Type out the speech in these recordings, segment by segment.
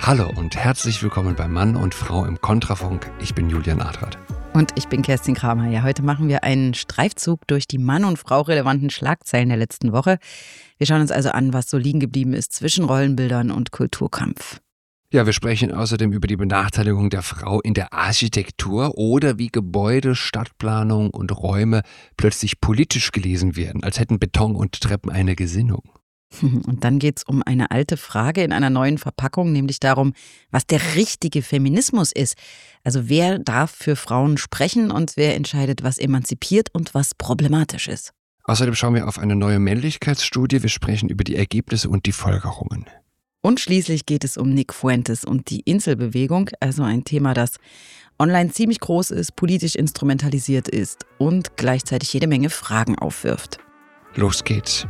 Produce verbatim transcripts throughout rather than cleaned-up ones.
Hallo und herzlich willkommen bei Mann und Frau im Kontrafunk. Ich bin Julian Adrat. Und ich bin Kerstin Kramer. Ja, heute machen wir einen Streifzug durch die Mann- und Frau-relevanten Schlagzeilen der letzten Woche. Wir schauen uns also an, was so liegen geblieben ist zwischen Rollenbildern und Kulturkampf. Ja, wir sprechen außerdem über die Benachteiligung der Frau in der Architektur oder wie Gebäude, Stadtplanung und Räume plötzlich politisch gelesen werden, als hätten Beton und Treppen eine Gesinnung. Und dann geht es um eine alte Frage in einer neuen Verpackung, nämlich darum, was der richtige Feminismus ist. Also wer darf für Frauen sprechen und wer entscheidet, was emanzipiert und was problematisch ist. Außerdem schauen wir auf eine neue Männlichkeitsstudie. Wir sprechen über die Ergebnisse und die Folgerungen. Und schließlich geht es um Nick Fuentes und die Inselbewegung, also ein Thema, das online ziemlich groß ist, politisch instrumentalisiert ist und gleichzeitig jede Menge Fragen aufwirft. Los geht's.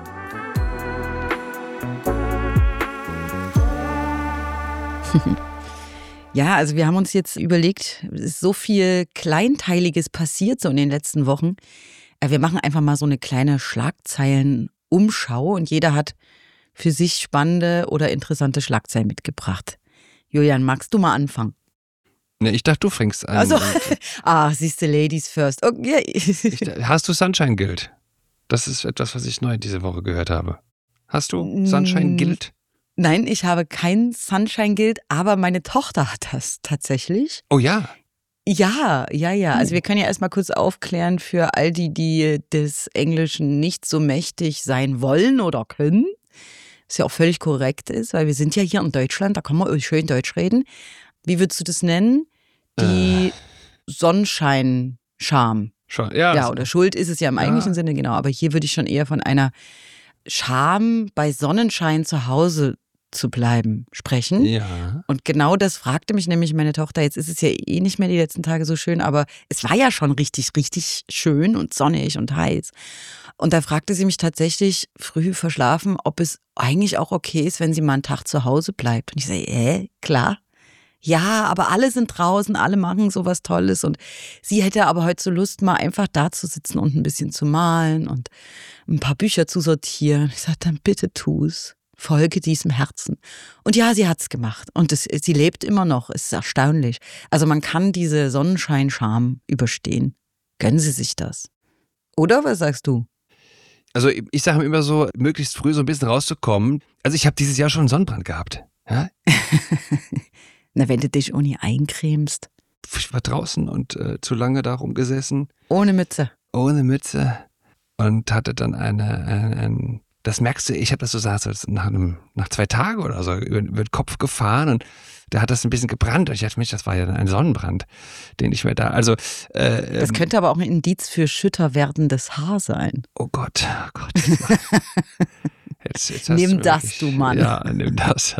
Ja, also wir haben uns jetzt überlegt, es ist so viel Kleinteiliges passiert so in den letzten Wochen. Wir machen einfach mal so eine kleine Schlagzeilen-Umschau und jeder hat für sich spannende oder interessante Schlagzeilen mitgebracht. Julian, magst du mal anfangen? Ne, ich dachte, du fängst an. Also, ah, siehst du, Ladies first. Okay. Ich, hast du Sunshine Guild? Das ist etwas, was ich neu diese Woche gehört habe. Hast du Sunshine Guild? Nein, ich habe kein Sunshine Guild, aber meine Tochter hat das tatsächlich. Oh ja? Ja, ja, ja. Also wir können ja erstmal kurz aufklären für all die, die des Englischen nicht so mächtig sein wollen oder können. Was ja auch völlig korrekt ist, weil wir sind ja hier in Deutschland, da kann man schön Deutsch reden. Wie würdest du das nennen? Die äh. Sonnenschein-Charme. Schon, ja. Ja, oder Schuld ist es ja im ja. eigentlichen Sinne, genau. Aber hier würde ich schon eher von einer Charme bei Sonnenschein zu Hause zu bleiben sprechen. Ja. Und genau das fragte mich nämlich meine Tochter. Jetzt ist es ja eh nicht mehr die letzten Tage so schön, aber es war ja schon richtig, richtig schön und sonnig und heiß. Und da fragte sie mich tatsächlich früh verschlafen, ob es eigentlich auch okay ist, wenn sie mal einen Tag zu Hause bleibt. Und ich sage, äh, klar. Ja, aber alle sind draußen, alle machen sowas Tolles und sie hätte aber heute so Lust, mal einfach da zu sitzen und ein bisschen zu malen und ein paar Bücher zu sortieren. Ich sage, dann bitte tu's. Folge diesem Herzen. Und ja, sie hat's gemacht. Und es, sie lebt immer noch. Es ist erstaunlich. Also man kann diese Sonnenschein-Charme überstehen. Gönnen Sie sich das. Oder was sagst du? Also ich sage mir immer so, möglichst früh so ein bisschen rauszukommen. Also ich habe dieses Jahr schon einen Sonnenbrand gehabt. Ja? Na, wenn du dich ohne eincremst. Ich war draußen und äh, zu lange da rumgesessen. Ohne Mütze. Ohne Mütze. Und hatte dann eine, ein, ein das merkst du, ich habe das so gesagt, nach, einem, nach zwei Tagen oder so über, über den Kopf gefahren und da hat das ein bisschen gebrannt. Und ich dachte, Mensch, das war ja dann ein Sonnenbrand, den ich mir da, also. Äh, das könnte aber auch ein Indiz für schütter werdendes Haar sein. Oh Gott, oh Gott. Jetzt, jetzt nimm du das, wirklich, du Mann. Ja, nimm das.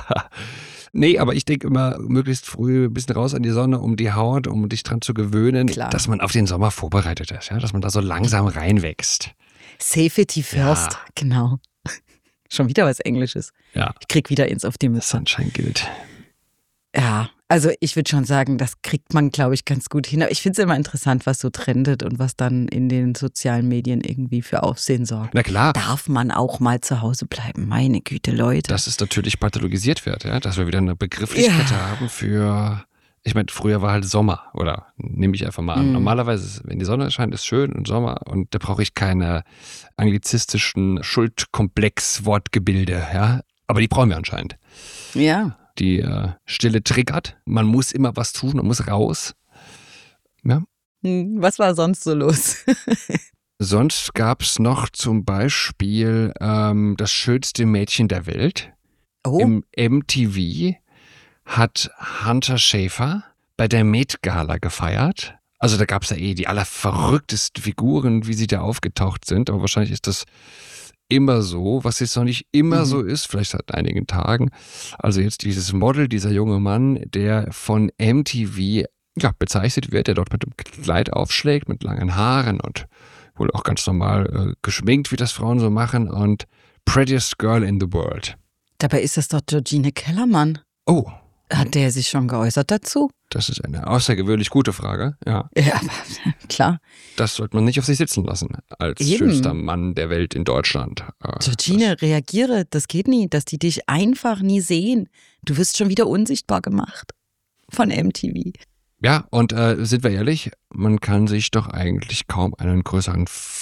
Nee, aber ich denke immer, möglichst früh ein bisschen raus an die Sonne, um die Haut, um dich dran zu gewöhnen, Klar. Dass man auf den Sommer vorbereitet ist, ja, dass man da so langsam reinwächst. Safety first, ja. Genau. Schon wieder was Englisches. Ja. Ich krieg wieder ins auf die Mütze. Sunshine Guild. Ja, also ich würde schon sagen, das kriegt man, glaube ich, ganz gut hin. Aber ich finde es immer interessant, was so trendet und was dann in den sozialen Medien irgendwie für Aufsehen sorgt. Na klar. Darf man auch mal zu Hause bleiben? Meine Güte, Leute. Dass es natürlich pathologisiert wird, ja, dass wir wieder eine Begrifflichkeit ja. haben für, ich meine, früher war halt Sommer, oder nehme ich einfach mal an. Mm. Normalerweise, wenn die Sonne scheint, ist schön und Sommer und da brauche ich keine anglizistischen Schuldkomplex-Wortgebilde, ja. Aber die brauchen wir anscheinend. Ja. Die äh, Stille triggert. Man muss immer was tun, man muss raus. Ja. Was war sonst so los? Sonst gab es noch zum Beispiel ähm, das schönste Mädchen der Welt. Oh. Im M T V hat Hunter Schafer bei der Met Gala gefeiert. Also da gab es ja eh die allerverrücktesten Figuren, wie sie da aufgetaucht sind. Aber wahrscheinlich ist das immer so, was jetzt noch nicht immer mhm. so ist, vielleicht seit einigen Tagen. Also jetzt dieses Model, dieser junge Mann, der von M T V ja, bezeichnet wird, der dort mit dem Kleid aufschlägt, mit langen Haaren und wohl auch ganz normal äh, geschminkt, wie das Frauen so machen und Prettiest Girl in the World. Dabei ist das doch Georgina Kellermann. Oh, Hat der sich schon geäußert dazu? Das ist eine außergewöhnlich gute Frage, ja. Ja, klar. Das sollte man nicht auf sich sitzen lassen, als Eben. schönster Mann der Welt in Deutschland. Äh, Georgine, reagiere, das geht nie, dass die dich einfach nie sehen. Du wirst schon wieder unsichtbar gemacht von M T V. Ja, und äh, sind wir ehrlich, man kann sich doch eigentlich kaum einen größeren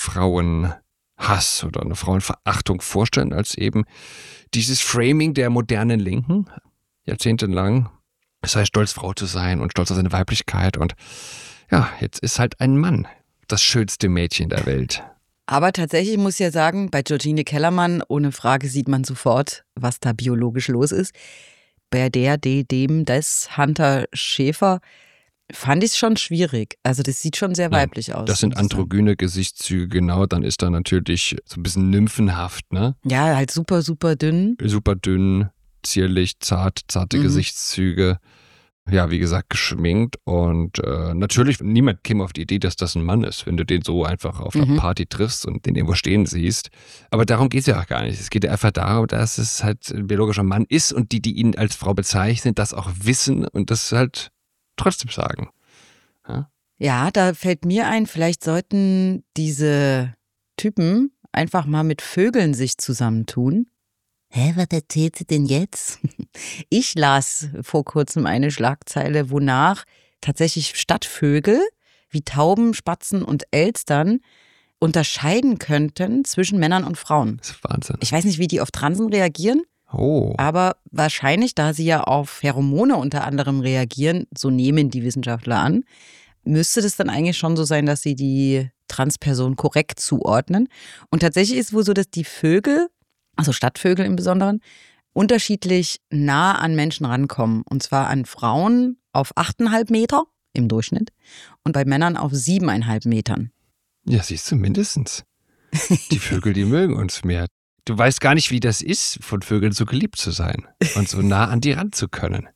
Frauenhass oder eine Frauenverachtung vorstellen, als eben dieses Framing der modernen Linken, jahrzehntelang. Es sei stolz, Frau zu sein und stolz auf seine Weiblichkeit. Und ja, jetzt ist halt ein Mann das schönste Mädchen der Welt. Aber tatsächlich muss ich ja sagen, bei Georgine Kellermann, ohne Frage sieht man sofort, was da biologisch los ist. Bei der, de, dem, des Hunter Schäfer fand ich es schon schwierig. Also das sieht schon sehr weiblich ja, aus. Das sind androgyne Gesichtszüge, genau. Dann ist da natürlich so ein bisschen nymphenhaft, ne? Ja, halt super, super dünn. Super dünn, zierlich, zart, zarte mhm. Gesichtszüge. Ja, wie gesagt, geschminkt. Und äh, natürlich, niemand käme auf die Idee, dass das ein Mann ist, wenn du den so einfach auf einer mhm. Party triffst und den irgendwo stehen siehst. Aber darum geht es ja auch gar nicht. Es geht ja einfach darum, dass es halt ein biologischer Mann ist und die, die ihn als Frau bezeichnen, das auch wissen und das halt trotzdem sagen. Ja? Ja, da fällt mir ein, vielleicht sollten diese Typen einfach mal mit Vögeln sich zusammentun. Hä, was erzählt sie denn jetzt? Ich las vor kurzem eine Schlagzeile, wonach tatsächlich Stadtvögel wie Tauben, Spatzen und Elstern unterscheiden könnten zwischen Männern und Frauen. Das ist Wahnsinn. Ich weiß nicht, wie die auf Transen reagieren. Oh. Aber wahrscheinlich, da sie ja auf Pheromone unter anderem reagieren, so nehmen die Wissenschaftler an, müsste das dann eigentlich schon so sein, dass sie die Transperson korrekt zuordnen. Und tatsächlich ist es wohl so, dass die Vögel, also Stadtvögel im Besonderen, unterschiedlich nah an Menschen rankommen. Und zwar an Frauen auf achteinhalb Meter im Durchschnitt und bei Männern auf siebeneinhalb Metern. Ja, siehst du, mindestens. Die Vögel, die mögen uns mehr. Du weißt gar nicht, wie das ist, von Vögeln so geliebt zu sein und so nah an die ran zu können.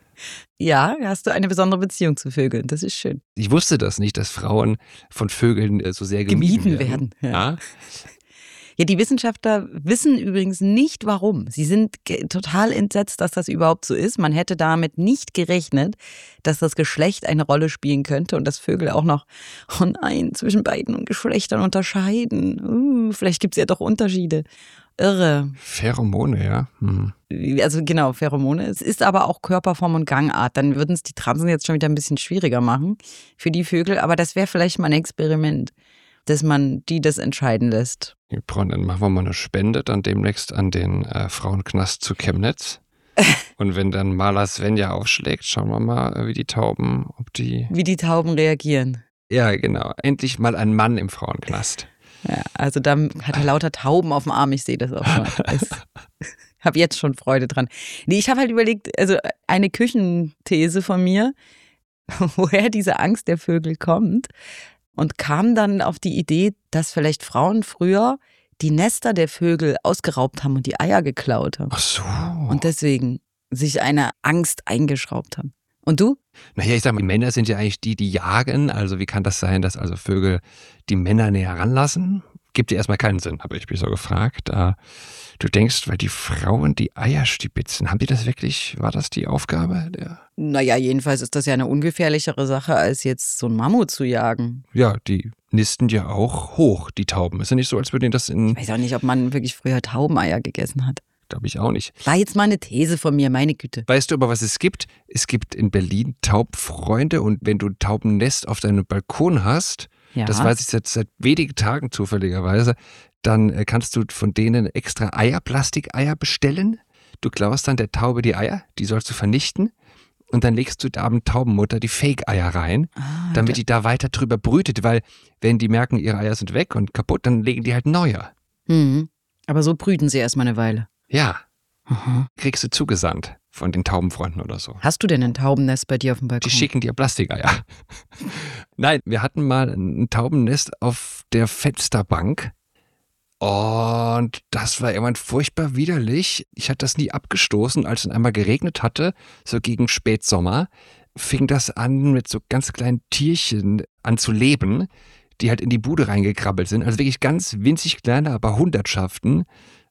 Ja, hast du eine besondere Beziehung zu Vögeln. Das ist schön. Ich wusste das nicht, dass Frauen von Vögeln so sehr gemieden, gemieden werden. werden. Ja. Ja? Ja, die Wissenschaftler wissen übrigens nicht, warum. Sie sind total entsetzt, dass das überhaupt so ist. Man hätte damit nicht gerechnet, dass das Geschlecht eine Rolle spielen könnte und dass Vögel auch noch, oh nein, zwischen beiden Geschlechtern unterscheiden. Uh, vielleicht gibt es ja doch Unterschiede. Irre. Pheromone, ja. Hm. Also genau, Pheromone. Es ist aber auch Körperform und Gangart. Dann würden es die Transen jetzt schon wieder ein bisschen schwieriger machen für die Vögel. Aber das wäre vielleicht mal ein Experiment, dass man die das entscheiden lässt. Dann machen wir mal eine Spende dann demnächst an den äh, Frauenknast zu Chemnitz. Und wenn dann Maler Svenja aufschlägt, schauen wir mal, wie die Tauben, ob die... Wie die Tauben reagieren. Ja, genau. Endlich mal ein Mann im Frauenknast. Ja, also da hat er lauter Tauben auf dem Arm, ich sehe das auch schon. Ich habe jetzt schon Freude dran. Nee, ich habe halt überlegt, also eine Küchenthese von mir, woher diese Angst der Vögel kommt. Und kam dann auf die Idee, dass vielleicht Frauen früher die Nester der Vögel ausgeraubt haben und die Eier geklaut haben. Ach so. Und deswegen sich eine Angst eingeschraubt haben. Und du? Naja, ich sag mal, Männer sind ja eigentlich die, die jagen. Also wie kann das sein, dass also Vögel die Männer näher ranlassen? Gibt ja erstmal keinen Sinn, habe ich mich so gefragt. Du denkst, weil die Frauen die Eier stibitzen, haben die das wirklich, war das die Aufgabe? Der naja, jedenfalls ist das ja eine ungefährlichere Sache, als jetzt so ein Mammut zu jagen. Ja, die nisten ja auch hoch, die Tauben. Ist ja nicht so, als würden die das in... Ich weiß auch nicht, ob man wirklich früher Taubeneier gegessen hat. Glaube ich auch nicht. War jetzt mal eine These von mir, meine Güte. Weißt du aber, was es gibt? Es gibt in Berlin Taubfreunde und wenn du ein Taubennest auf deinem Balkon hast, ja. Das weiß ich jetzt seit wenigen Tagen zufälligerweise, dann kannst du von denen extra Eier, Plastikeier bestellen. Du klaust dann der Taube die Eier, die sollst du vernichten und dann legst du da am Taubenmutter die Fake-Eier rein, ah, damit die da weiter drüber brütet, weil wenn die merken, ihre Eier sind weg und kaputt, dann legen die halt neue. Mhm. Aber so brüten sie erstmal eine Weile. Ja, mhm. Kriegst du zugesandt von den Taubenfreunden oder so. Hast du denn ein Taubennest bei dir auf dem Balkon? Die schicken dir Plastikeier. Nein, wir hatten mal ein Taubennest auf der Fensterbank und das war irgendwann furchtbar widerlich. Ich hatte das nie abgestoßen, als es einmal geregnet hatte, so gegen Spätsommer, fing das an mit so ganz kleinen Tierchen an zu leben, die halt in die Bude reingekrabbelt sind. Also wirklich ganz winzig kleine, aber Hundertschaften.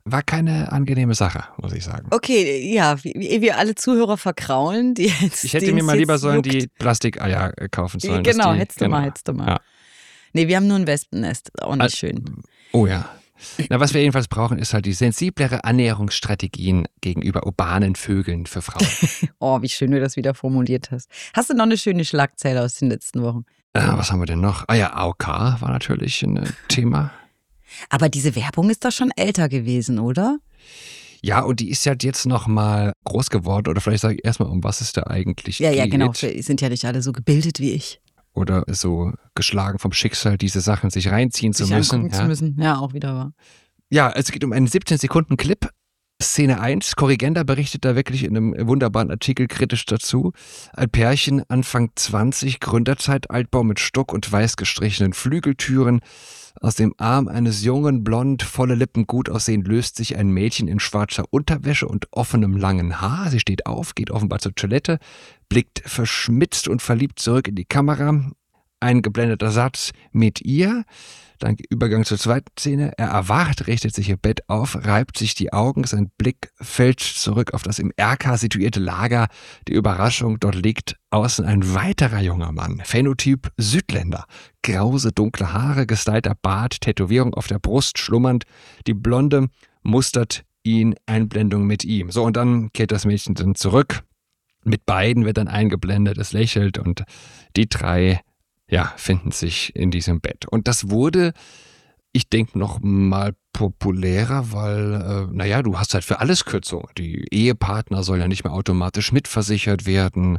war keine angenehme Sache, muss ich sagen. Okay, ja, wie wir alle Zuhörer verkraulen, die jetzt. Ich hätte mir mal lieber sollen die Plastikeier kaufen sollen. Genau, die, hättest du genau. mal, hättest du mal. Ja. Nee, wir haben nur ein Wespennest, auch nicht Also, schön. Oh ja. Na, was wir jedenfalls brauchen, ist halt die sensiblere Annäherungsstrategien gegenüber urbanen Vögeln für Frauen. Oh, wie schön du das wieder formuliert hast. Hast du noch eine schöne Schlagzeile aus den letzten Wochen? Äh, was haben wir denn noch? Ah ja, A O K war natürlich ein Thema. Aber diese Werbung ist doch schon älter gewesen, oder? Ja, und die ist halt jetzt noch mal groß geworden. Oder vielleicht sage ich erstmal, um was es da eigentlich ja, geht. Ja, ja, genau. Wir sind ja nicht alle so gebildet wie ich. Oder so geschlagen vom Schicksal, diese Sachen sich reinziehen sich zu müssen. Ja. zu müssen. Ja, auch wieder wahr. Ja, es geht um einen siebzehn Sekunden Clip. Szene eins, Korrigenda berichtet da wirklich in einem wunderbaren Artikel kritisch dazu. Ein Pärchen, Anfang zwanzig, Gründerzeit, Altbau mit Stuck und weiß gestrichenen Flügeltüren. Aus dem Arm eines jungen, blond, volle Lippen gut aussehend löst sich ein Mädchen in schwarzer Unterwäsche und offenem langen Haar. Sie steht auf, geht offenbar zur Toilette, blickt verschmitzt und verliebt zurück in die Kamera. Ein geblendeter Satz mit ihr. Dann Übergang zur zweiten Szene. Er erwacht, richtet sich im Bett auf, reibt sich die Augen. Sein Blick fällt zurück auf das im Erker situierte Lager. Die Überraschung, dort liegt außen ein weiterer junger Mann. Phänotyp Südländer. Grause, dunkle Haare, gestylter Bart, Tätowierung auf der Brust, schlummernd. Die Blonde mustert ihn, Einblendung mit ihm. So, und dann kehrt das Mädchen dann zurück. Mit beiden wird dann eingeblendet, es lächelt und die drei ja, finden sich in diesem Bett. Und das wurde, ich denke, noch mal populärer, weil, äh, naja, du hast halt für alles Kürzungen. Die Ehepartner sollen ja nicht mehr automatisch mitversichert werden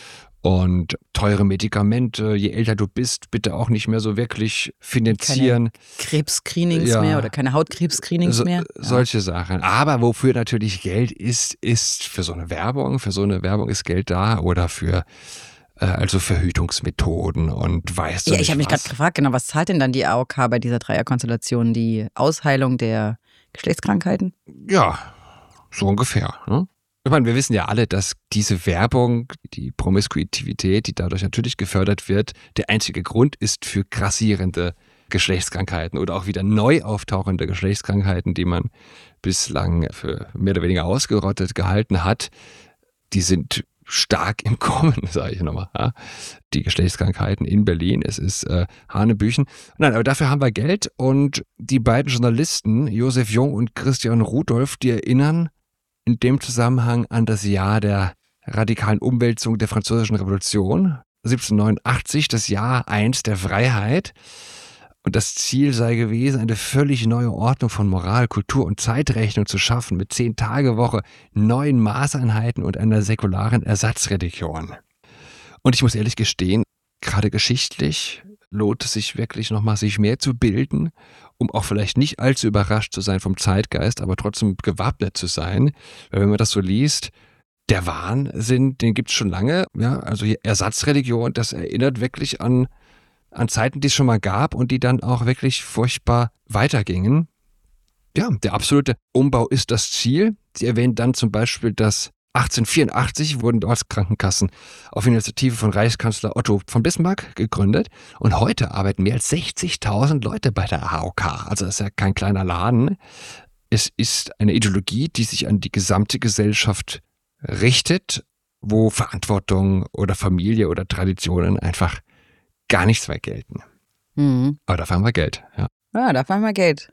und teure Medikamente, je älter du bist, bitte auch nicht mehr so wirklich finanzieren. Keine Krebsscreenings ja. mehr oder keine Hautkrebsscreenings so, mehr. Ja. Solche Sachen. Aber wofür natürlich Geld ist, ist für so eine Werbung. Für so eine Werbung ist Geld da oder für also Verhütungsmethoden und weißt du Ja, nicht ich habe mich was. gerade gefragt, genau, was zahlt denn dann die A O K bei dieser Dreierkonstellation? Die Ausheilung der Geschlechtskrankheiten? Ja, so ungefähr. Ne? Ich meine, wir wissen ja alle, dass diese Werbung, die Promiskuitivität, die dadurch natürlich gefördert wird, der einzige Grund ist für grassierende Geschlechtskrankheiten oder auch wieder neu auftauchende Geschlechtskrankheiten, die man bislang für mehr oder weniger ausgerottet gehalten hat. Die sind stark im Kommen, sage ich nochmal. Ja. Die Geschlechtskrankheiten in Berlin, es ist äh, Hanebüchen. Nein, aber dafür haben wir Geld und die beiden Journalisten, Josef Jung und Christian Rudolph, die erinnern in dem Zusammenhang an das Jahr der radikalen Umwälzung der Französischen Revolution, siebzehnhundertneunundachtzig, das Jahr eins der Freiheit. Und das Ziel sei gewesen, eine völlig neue Ordnung von Moral, Kultur und Zeitrechnung zu schaffen, mit Zehn-Tage-Woche, neuen Maßeinheiten und einer säkularen Ersatzreligion. Und ich muss ehrlich gestehen, gerade geschichtlich lohnt es sich wirklich nochmal, sich mehr zu bilden, um auch vielleicht nicht allzu überrascht zu sein vom Zeitgeist, aber trotzdem gewappnet zu sein. Weil wenn man das so liest, der Wahnsinn, den gibt es schon lange. Ja, also hier Ersatzreligion, das erinnert wirklich an an Zeiten, die es schon mal gab und die dann auch wirklich furchtbar weitergingen. Ja, der absolute Umbau ist das Ziel. Sie erwähnen dann zum Beispiel, dass achtzehnhundertvierundachtzig wurden Ortskrankenkassen auf Initiative von Reichskanzler Otto von Bismarck gegründet und heute arbeiten mehr als sechzigtausend Leute bei der A O K. Also das ist ja kein kleiner Laden. Es ist eine Ideologie, die sich an die gesamte Gesellschaft richtet, wo Verantwortung oder Familie oder Traditionen einfach gar nichts mehr gelten. Mhm. Aber dafür haben wir Geld. Ja, ja dafür haben wir Geld.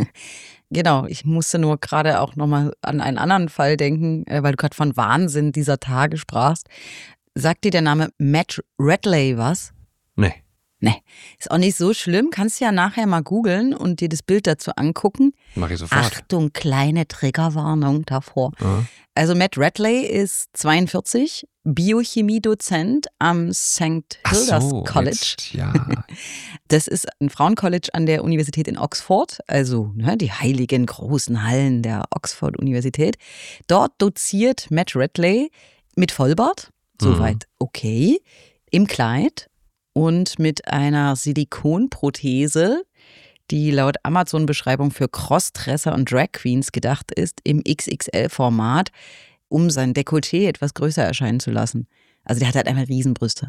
Genau, ich musste nur gerade auch nochmal an einen anderen Fall denken, weil du gerade von Wahnsinn dieser Tage sprachst. Sagt dir der Name Matt Radley was? Nee. Nee, ist auch nicht so schlimm. Kannst ja nachher mal googeln und dir das Bild dazu angucken. Mach ich sofort. Achtung, kleine Triggerwarnung davor. Mhm. Also Matt Radley ist zweiundvierzig, Biochemie-Dozent am Sankt Hilda's so, College. Jetzt, ja. Das ist ein Frauencollege an der Universität in Oxford, also ne, die heiligen großen Hallen der Oxford-Universität. Dort doziert Matt Radley mit Vollbart, soweit mhm. okay, im Kleid und mit einer Silikonprothese, die laut Amazon-Beschreibung für Crossdresser und Drag Queens gedacht ist, im X X L-Format, um sein Dekolleté etwas größer erscheinen zu lassen. Also der hat halt einfach Riesenbrüste.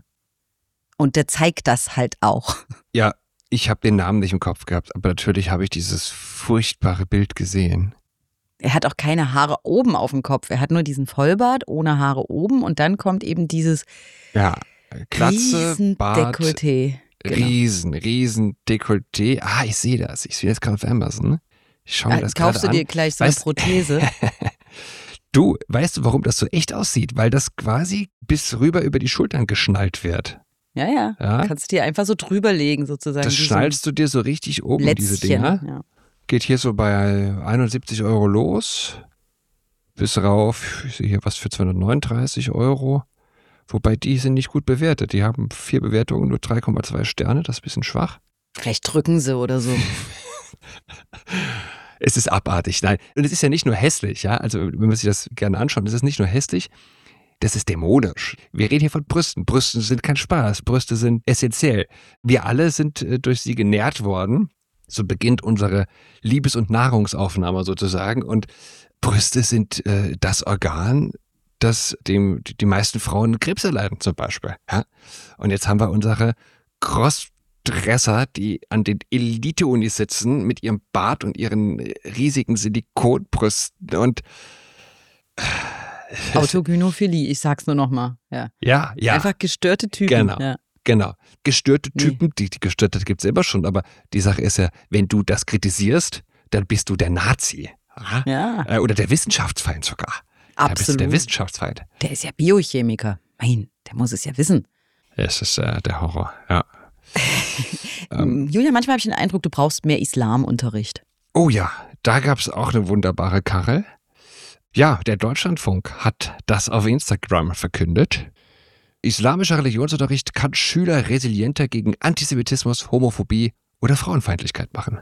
Und der zeigt das halt auch. Ja, ich habe den Namen nicht im Kopf gehabt, aber natürlich habe ich dieses furchtbare Bild gesehen. Er hat auch keine Haare oben auf dem Kopf. Er hat nur diesen Vollbart ohne Haare oben und dann kommt eben dieses Ja, Glatze, Bart, Dekolleté. Genau. riesen, riesen Dekolleté. Ah, ich sehe das. Ich sehe das gerade auf Amazon. Ich schaue mir Äh, das gerade an. kaufst du dir gleich so Weißt- eine Prothese? Du, weißt du, warum das so echt aussieht? Weil das quasi bis rüber über die Schultern geschnallt wird. Ja, ja. Ja? Kannst du dir einfach so drüberlegen sozusagen. Das wie schnallst du dir so richtig so oben, ein diese Lätzchen. Dinger. Ja. Geht hier so bei einundsiebzig Euro los. Bis rauf, ich sehe hier was für zweihundertneununddreißig Euro. Wobei die sind nicht gut bewertet. Die haben vier Bewertungen, nur drei Komma zwei Sterne. Das ist ein bisschen schwach. Vielleicht drücken sie oder so. Es ist abartig, nein. Und es ist ja nicht nur hässlich, ja. Also, wenn man sich das gerne anschaut, es ist nicht nur hässlich, das ist dämonisch. Wir reden hier von Brüsten. Brüste sind kein Spaß. Brüste sind essentiell. Wir alle sind äh, durch sie genährt worden. So beginnt unsere Liebes- und Nahrungsaufnahme sozusagen. Und Brüste sind äh, das Organ, das dem die, die meisten Frauen Krebs erleiden zum Beispiel. Ja? Und jetzt haben wir unsere Crossdresser, die an den Elite-Unis sitzen mit ihrem Bart und ihren riesigen Silikonbrüsten und Autogynophilie, ich sag's nur nochmal. Ja. ja, ja. Einfach gestörte Typen. Genau. Ja. Genau. Gestörte Nee. Typen, die, die Gestörte gibt es immer schon, aber die Sache ist ja, wenn du das kritisierst, dann bist du der Nazi. Ja? Ja, Äh, Oder der Wissenschaftsfeind sogar. Da bist du absolut. der Wissenschaftsfeind. Der ist ja Biochemiker. Mein, der muss es ja wissen. Es ist äh, der Horror, ja. Ähm, Julia, manchmal habe ich den Eindruck, du brauchst mehr Islamunterricht. Oh ja, da gab es auch eine wunderbare Karre. Ja, der Deutschlandfunk hat das auf Instagram verkündet. Islamischer Religionsunterricht kann Schüler resilienter gegen Antisemitismus, Homophobie oder Frauenfeindlichkeit machen.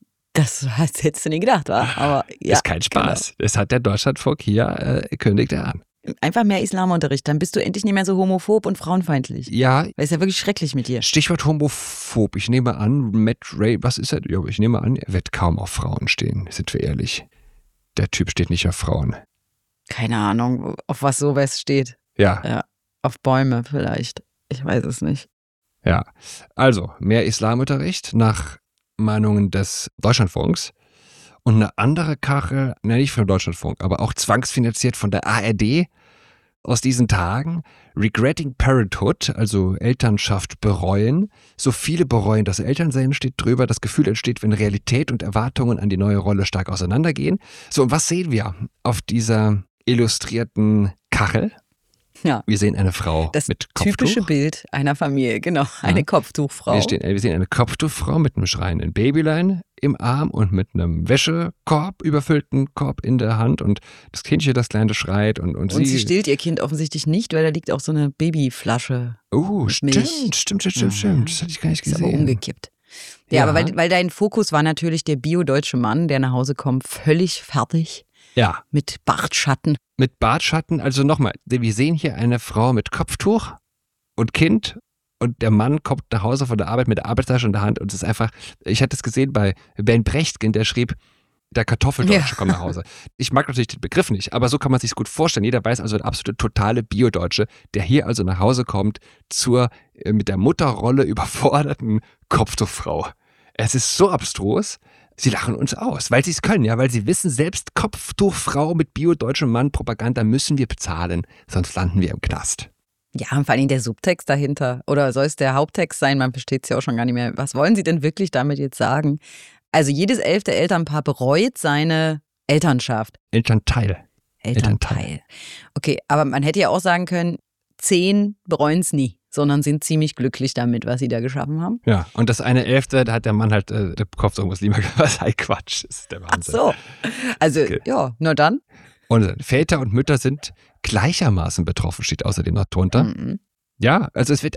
Das hättest du nie gedacht, wa? Aber ja, ist kein Spaß. Das hat der Deutschlandfunk hier, äh, kündigt er an. Genau. Einfach mehr Islamunterricht, dann bist du endlich nicht mehr so homophob und frauenfeindlich. Ja, Weil es ist ja wirklich schrecklich mit dir. Stichwort homophob. Ich nehme an, Matt Ray, was ist er? Ja, ich nehme an, er wird kaum auf Frauen stehen, sind wir ehrlich. Der Typ steht nicht auf Frauen. Keine Ahnung, auf was sowas steht. Ja, Ja, auf Bäume vielleicht. Ich weiß es nicht. ja. Also, mehr Islamunterricht nach Meinungen des Deutschlandfunks. Und eine andere Kachel, ne, nicht vom Deutschlandfunk, aber auch zwangsfinanziert von der A R D aus diesen Tagen. Regretting Parenthood, also Elternschaft bereuen. So viele bereuen das Elternsein, steht drüber. Das Gefühl entsteht, wenn Realität und Erwartungen an die neue Rolle stark auseinandergehen. So, und was sehen wir auf dieser illustrierten Kachel? Ja. Wir sehen eine Frau Das mit Kopftuch. typische Bild einer Familie, genau. Eine Ja. Kopftuchfrau. Wir, stehen, wir sehen eine Kopftuchfrau mit einem schreienden Babylein im Arm und mit einem Wäschekorb, überfüllten Korb in der Hand und das Kindchen, das Kleine, schreit und, und, Und sie stillt ihr Kind offensichtlich nicht, weil da liegt auch so eine Babyflasche. Oh, mit stimmt, Milch. stimmt, stimmt, stimmt, Ja. stimmt. Das hatte ich gar nicht Ist aber gesehen. umgekippt. Ja, Ja. aber weil, weil dein Fokus war natürlich der bio-deutsche Mann, der nach Hause kommt, völlig fertig Ja, mit Bartschatten. mit Bartschatten. Also nochmal, wir sehen hier eine Frau mit Kopftuch und Kind und der Mann kommt nach Hause von der Arbeit mit der Arbeitstasche in der Hand und es ist einfach, ich hatte es gesehen bei Ben Brechtgen, der schrieb, der Kartoffeldeutsche Ja. kommt nach Hause. Ich mag natürlich den Begriff nicht, aber so kann man sich gut vorstellen. Jeder weiß also, der absolute totale Biodeutsche, der hier also nach Hause kommt zur äh, mit der Mutterrolle überforderten Kopftuchfrau. Es ist so abstrus. Sie lachen uns aus, weil sie es können, ja, weil sie wissen, selbst Kopftuchfrau mit biodeutschem Mann Propaganda müssen wir bezahlen, sonst landen wir im Knast. Ja, und vor allem der Subtext dahinter. Oder soll es der Haupttext sein? Man versteht es ja auch schon gar nicht mehr. Was wollen Sie denn wirklich damit jetzt sagen? Also jedes elfte Elternpaar bereut seine Elternschaft. Elternteil. Elternteil. Okay, aber man hätte ja auch sagen können, zehn bereuen es nie, sondern sind ziemlich glücklich damit, was sie da geschaffen haben. Ja, und das eine Elfte, da hat der Mann halt äh, der Kopf so Muslime was halt Quatsch. Das ist der Ach Wahnsinn. so. Also, Okay. ja, na dann. Und Väter und Mütter sind gleichermaßen betroffen, steht außerdem noch drunter. Mhm. Ja, also es wird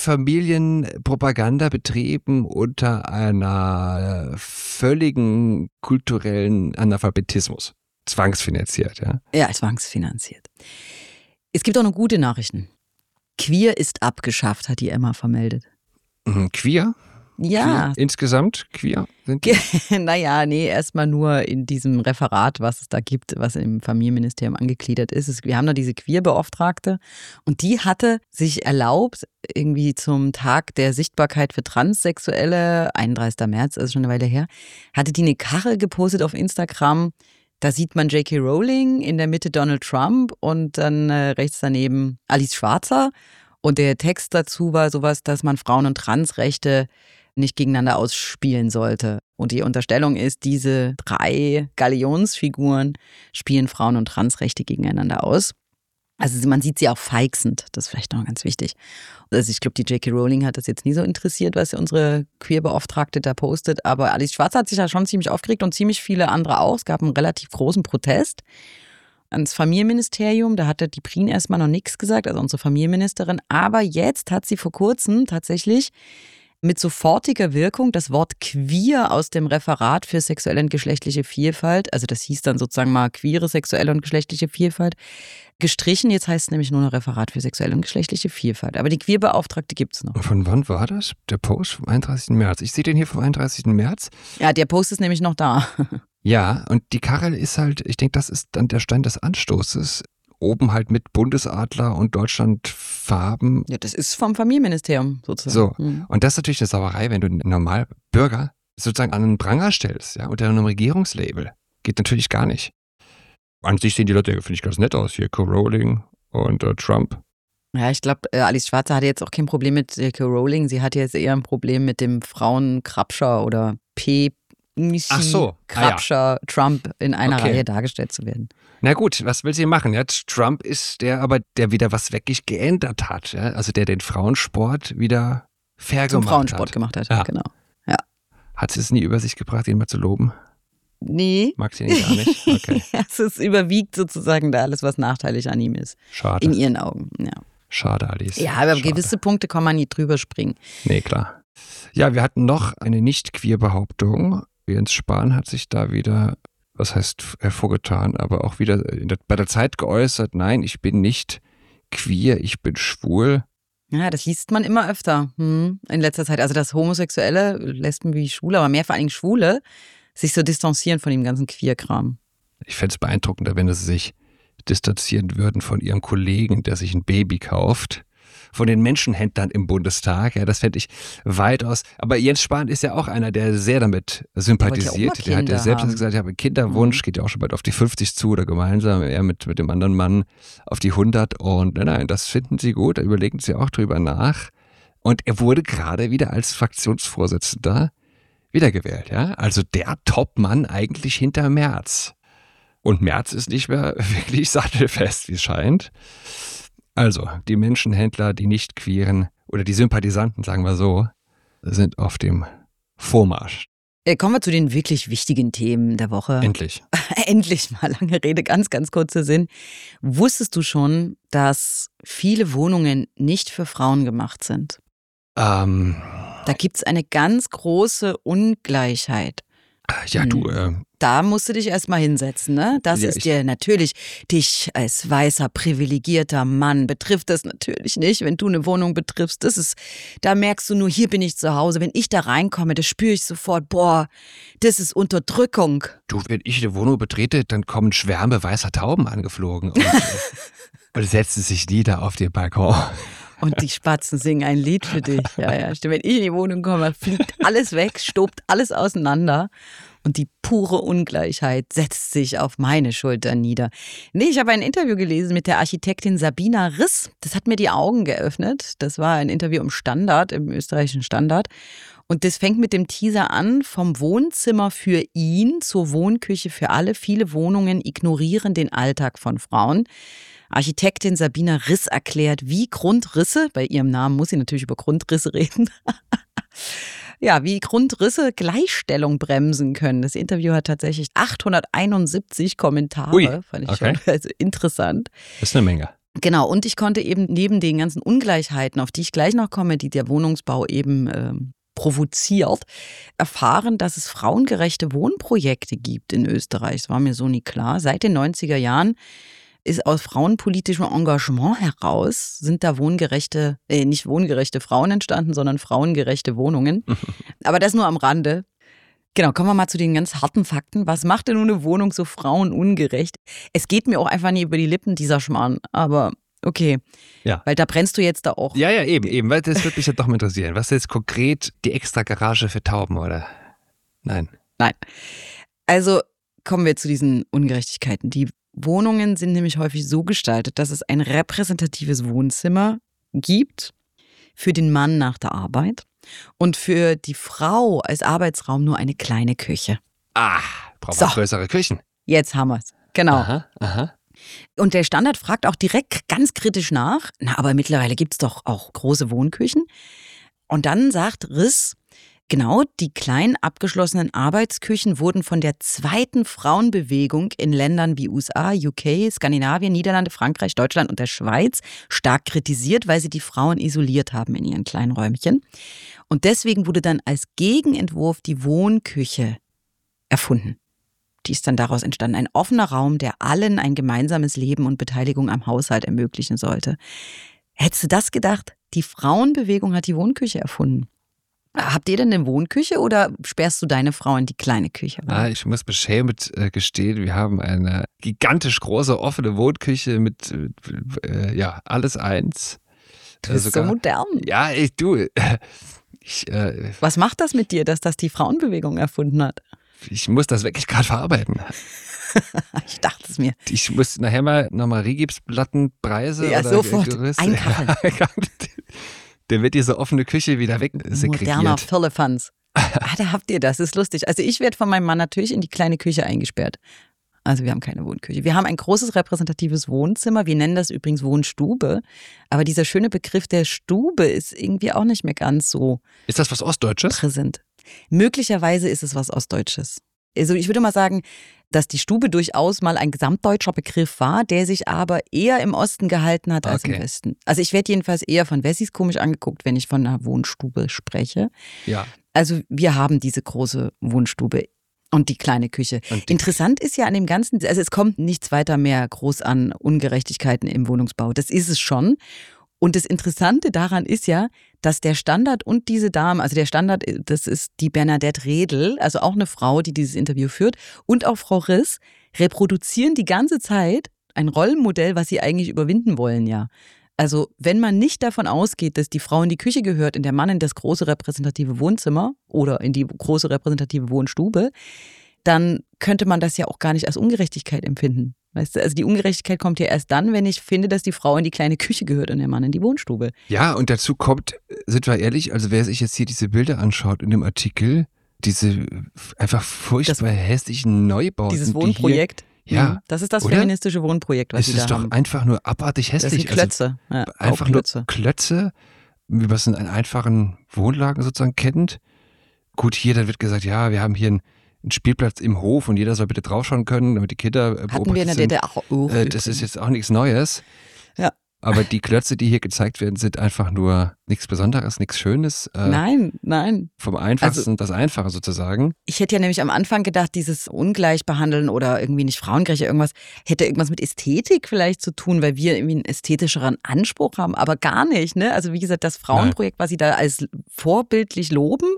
Antifamilienpropaganda betrieben unter einer völligen kulturellen Analphabetismus. Zwangsfinanziert, ja. Ja, zwangsfinanziert. Es gibt auch noch gute Nachrichten. Queer ist abgeschafft, hat die Emma vermeldet. Mhm, Queer? Ja, Queer? Insgesamt queer sind die? naja, nee, erstmal nur in diesem Referat, was es da gibt, was im Familienministerium angegliedert ist. Es, wir haben da diese Queer-Beauftragte und die hatte sich erlaubt, irgendwie zum Tag der Sichtbarkeit für Transsexuelle, einunddreißigster März, also schon eine Weile her, hatte die eine Karre gepostet auf Instagram, Da sieht man J K. Rowling, in der Mitte Donald Trump und dann äh, rechts daneben Alice Schwarzer. Und der Text dazu war sowas, dass man Frauen- und Transrechte nicht gegeneinander ausspielen sollte. Und die Unterstellung ist, diese drei Galionsfiguren spielen Frauen- und Transrechte gegeneinander aus. Also man sieht sie auch feixend, das ist vielleicht noch ganz wichtig. Also ich glaube, die J K. Rowling hat das jetzt nie so interessiert, was unsere Queerbeauftragte da postet, aber Alice Schwarzer hat sich ja schon ziemlich aufgeregt und ziemlich viele andere auch. Es gab einen relativ großen Protest ans Familienministerium, da hatte die Prien erstmal noch nichts gesagt, also unsere Familienministerin, aber jetzt hat sie vor kurzem tatsächlich mit sofortiger Wirkung das Wort queer aus dem Referat für sexuelle und geschlechtliche Vielfalt, also das hieß dann sozusagen mal queere sexuelle und geschlechtliche Vielfalt, gestrichen. Jetzt heißt es nämlich nur noch Referat für sexuelle und geschlechtliche Vielfalt. Aber die Queerbeauftragte gibt es noch. Von wann war das? Der Post vom einunddreißigsten März. Ich sehe den hier vom einunddreißigsten März. Ja, der Post ist nämlich noch da. Ja, und die Kachel ist halt, ich denke, das ist dann der Stein des Anstoßes. Oben halt mit Bundesadler und Deutschlandfarben. Ja, das ist vom Familienministerium sozusagen. So, mhm. Und das ist natürlich eine Sauerei, wenn du einen Normalbürger sozusagen an einen Pranger stellst, ja, unter einem Regierungslabel. Geht natürlich gar nicht. An sich sehen die Leute, finde ich, ganz nett aus. Hier, J K. Rowling und äh, Trump. Ja, ich glaube, äh, Alice Schwarzer hatte jetzt auch kein Problem mit J K. Rowling. Sie hatte jetzt eher ein Problem mit dem Frauenkrabscher oder P. Ach so. Krabscher Ah, ja. Trump in einer Okay. Reihe dargestellt zu werden. Na gut, was will sie machen? Ja, Trump ist der, aber der wieder was wirklich geändert hat. Ja? Also der den Frauensport wieder fair Zum gemacht Frauensport hat. gemacht hat, Ja. genau. Ja. Hat sie es nie über sich gebracht, ihn mal zu loben? Nee. Mag sie ihn gar nicht? Okay. Es ist überwiegt sozusagen da alles, was nachteilig an ihm ist. Schade. In ihren Augen, ja. Schade, Alice. Ja, aber Schade. gewisse Punkte kann man nie drüber springen. Nee, klar. Ja, wir hatten noch eine Nicht-Queer-Behauptung. Jens Spahn hat sich da wieder, was heißt hervorgetan, aber auch wieder in der, bei der Zeit geäußert, nein, ich bin nicht queer, ich bin schwul. Ja, das liest man immer öfter hm, in letzter Zeit. Also dass Homosexuelle, Lesben wie Schwule, aber mehr vor allen Dingen Schwule, sich so distanzieren von dem ganzen Queer-Kram. Ich fände es beeindruckender, wenn sie sich distanzieren würden von ihrem Kollegen, der sich ein Baby kauft, von den Menschenhändlern im Bundestag. Ja, das fände ich weitaus. Aber Jens Spahn ist ja auch einer, der sehr damit sympathisiert. Der, der hat ja selbst haben. gesagt, ich habe einen Kinderwunsch, geht ja auch schon bald auf die fünfzig zu oder gemeinsam, er mit, mit dem anderen Mann auf die hundert. Und nein, nein, das finden sie gut, da überlegen sie auch drüber nach. Und er wurde gerade wieder als Fraktionsvorsitzender wiedergewählt. Ja? Also der Topmann eigentlich hinter Merz. Und Merz ist nicht mehr wirklich sattelfest, wie es scheint. Also, die Menschenhändler, die Nicht-Queeren oder die Sympathisanten, sagen wir so, sind auf dem Vormarsch. Kommen wir zu den wirklich wichtigen Themen der Woche. Endlich. Endlich mal, lange Rede, ganz, ganz kurzer Sinn. Wusstest du schon, dass viele Wohnungen nicht für Frauen gemacht sind? Ähm, Da gibt es eine ganz große Ungleichheit. ja, du, äh, Da musst du dich erstmal hinsetzen, ne? Das Ja, ist ich- dir natürlich, dich als weißer, privilegierter Mann betrifft das natürlich nicht, wenn du eine Wohnung betriffst. Das ist, da merkst du nur, hier bin ich zu Hause. Wenn ich da reinkomme, das spüre ich sofort, boah, das ist Unterdrückung. du, wenn ich eine Wohnung betrete, dann kommen Schwärme weißer Tauben angeflogen und, äh, und setzen sich nieder auf den Balkon. Und die Spatzen singen ein Lied für dich. Ja, ja, stimmt. Wenn ich in die Wohnung komme, fliegt alles weg, stobt alles auseinander. Und die pure Ungleichheit setzt sich auf meine Schultern nieder. Nee, ich habe ein Interview gelesen mit der Architektin Sabina Riss. Das hat mir die Augen geöffnet. Das war ein Interview im Standard, im österreichischen Standard. Und das fängt mit dem Teaser an, vom Wohnzimmer für ihn zur Wohnküche für alle. Viele Wohnungen ignorieren den Alltag von Frauen. Architektin Sabina Riss erklärt, wie Grundrisse, bei ihrem Namen muss sie natürlich über Grundrisse reden, ja, wie Grundrisse Gleichstellung bremsen können. Das Interview hat tatsächlich achthunderteinundsiebzig Kommentare, Ui, fand ich okay. schon also interessant. Das ist eine Menge. Genau, und ich konnte eben neben den ganzen Ungleichheiten, auf die ich gleich noch komme, die der Wohnungsbau eben ähm, provoziert, erfahren, dass es frauengerechte Wohnprojekte gibt in Österreich. Das war mir so nie klar. Seit den neunziger Jahren ist aus frauenpolitischem Engagement heraus, sind da wohngerechte, äh, nicht wohngerechte Frauen entstanden, sondern frauengerechte Wohnungen. Aber das nur am Rande. Genau, kommen wir mal zu den ganz harten Fakten. Was macht denn nun eine Wohnung so frauenungerecht? Es geht mir auch einfach nie über die Lippen, dieser Schmarrn. Aber okay, Ja. weil da brennst du jetzt da auch. Ja, ja, eben, eben, weil das würde mich ja doch mal interessieren. Was ist jetzt konkret die extra Garage für Tauben, oder? Nein. Nein. Also kommen wir zu diesen Ungerechtigkeiten. Die Wohnungen sind nämlich häufig so gestaltet, dass es ein repräsentatives Wohnzimmer gibt für den Mann nach der Arbeit und für die Frau als Arbeitsraum nur eine kleine Küche. Ah, braucht So. man größere Küchen. Jetzt haben wir es. Genau. Aha, aha. Und der Standard fragt auch direkt ganz kritisch nach, na, aber mittlerweile gibt es doch auch große Wohnküchen. Und dann sagt Riss, genau, die kleinen abgeschlossenen Arbeitsküchen wurden von der zweiten Frauenbewegung in Ländern wie U S A, U K, Skandinavien, Niederlande, Frankreich, Deutschland und der Schweiz stark kritisiert, weil sie die Frauen isoliert haben in ihren kleinen Räumchen. Und deswegen wurde dann als Gegenentwurf die Wohnküche erfunden. Die ist dann daraus entstanden. Ein offener Raum, der allen ein gemeinsames Leben und Beteiligung am Haushalt ermöglichen sollte. Hättest du das gedacht? Die Frauenbewegung hat die Wohnküche erfunden. Habt ihr denn eine Wohnküche oder sperrst du deine Frau in die kleine Küche? Ah, ich muss beschämt äh, gestehen, wir haben eine gigantisch große offene Wohnküche mit äh, ja, alles eins. Du bist so modern. Ja, ich, du. Ich, äh, Was macht das mit dir, dass das die Frauenbewegung erfunden hat? ich muss das wirklich gerade verarbeiten. Ich dachte es mir. Ich muss nachher mal nochmal Rigipsplattenpreise Ja, oder sofort. Gerüst. Einkacheln. Der wird diese offene Küche wieder wegsekregiert. Moderner Firlefanz. Ah, da habt ihr das, ist lustig. Also ich werde von meinem Mann natürlich in die kleine Küche eingesperrt. Also wir haben keine Wohnküche. Wir haben ein großes repräsentatives Wohnzimmer. Wir nennen das übrigens Wohnstube. Aber dieser schöne Begriff der Stube ist irgendwie auch nicht mehr ganz so Ist das was Ostdeutsches? präsent. Möglicherweise ist es was Ostdeutsches. Also ich würde mal sagen, dass die Stube durchaus mal ein gesamtdeutscher Begriff war, der sich aber eher im Osten gehalten hat als Okay. im Westen. Also ich werde jedenfalls eher von Wessis komisch angeguckt, wenn ich von einer Wohnstube spreche. Ja. Also wir haben diese große Wohnstube und die kleine Küche. Und die- Interessant ist ja an dem Ganzen, also es kommt nichts weiter mehr groß an Ungerechtigkeiten im Wohnungsbau. Das ist es schon. Und das Interessante daran ist ja, dass der Standard und diese Dame, also der Standard, das ist die Bernadette Redl, also auch eine Frau, die dieses Interview führt, und auch Frau Riss, reproduzieren die ganze Zeit ein Rollenmodell, was sie eigentlich überwinden wollen, ja. Also wenn man nicht davon ausgeht, dass die Frau in die Küche gehört und der Mann in das große repräsentative Wohnzimmer oder in die große repräsentative Wohnstube, dann könnte man das ja auch gar nicht als Ungerechtigkeit empfinden. Weißt du, also die Ungerechtigkeit kommt ja erst dann, wenn ich finde, dass die Frau in die kleine Küche gehört und der Mann in die Wohnstube. Ja, und dazu kommt, sind wir ehrlich, also wer sich jetzt hier diese Bilder anschaut in dem Artikel, diese einfach furchtbar hässlichen Neubauten. Dieses die Wohnprojekt. Hier, ja, Mhm. Das ist das oder? feministische Wohnprojekt, was es sie ist da doch haben. einfach nur abartig Das hässlich. sind Klötze. Ja, Also einfach nur Klötze. Klötze, wie man es in einfachen Wohnlagen sozusagen kennt. Gut, hier, dann wird gesagt, ja, wir haben hier einen, einen Spielplatz im Hof und jeder soll bitte draufschauen können, damit die Kinder äh, Hatten wir in der sind. D D R auch. Äh, das ist jetzt auch nichts Neues. Ja. Aber die Klötze, die hier gezeigt werden, sind einfach nur nichts Besonderes, nichts Schönes. Äh, Nein, nein. Vom Einfachsten Also- das Einfache sozusagen. Ich hätte ja nämlich am Anfang gedacht, dieses Ungleichbehandeln oder irgendwie nicht frauengerecht irgendwas, hätte irgendwas mit Ästhetik vielleicht zu tun, weil wir irgendwie einen ästhetischeren Anspruch haben, aber gar nicht. Ne? Also wie gesagt, das Frauenprojekt, was sie da als vorbildlich loben,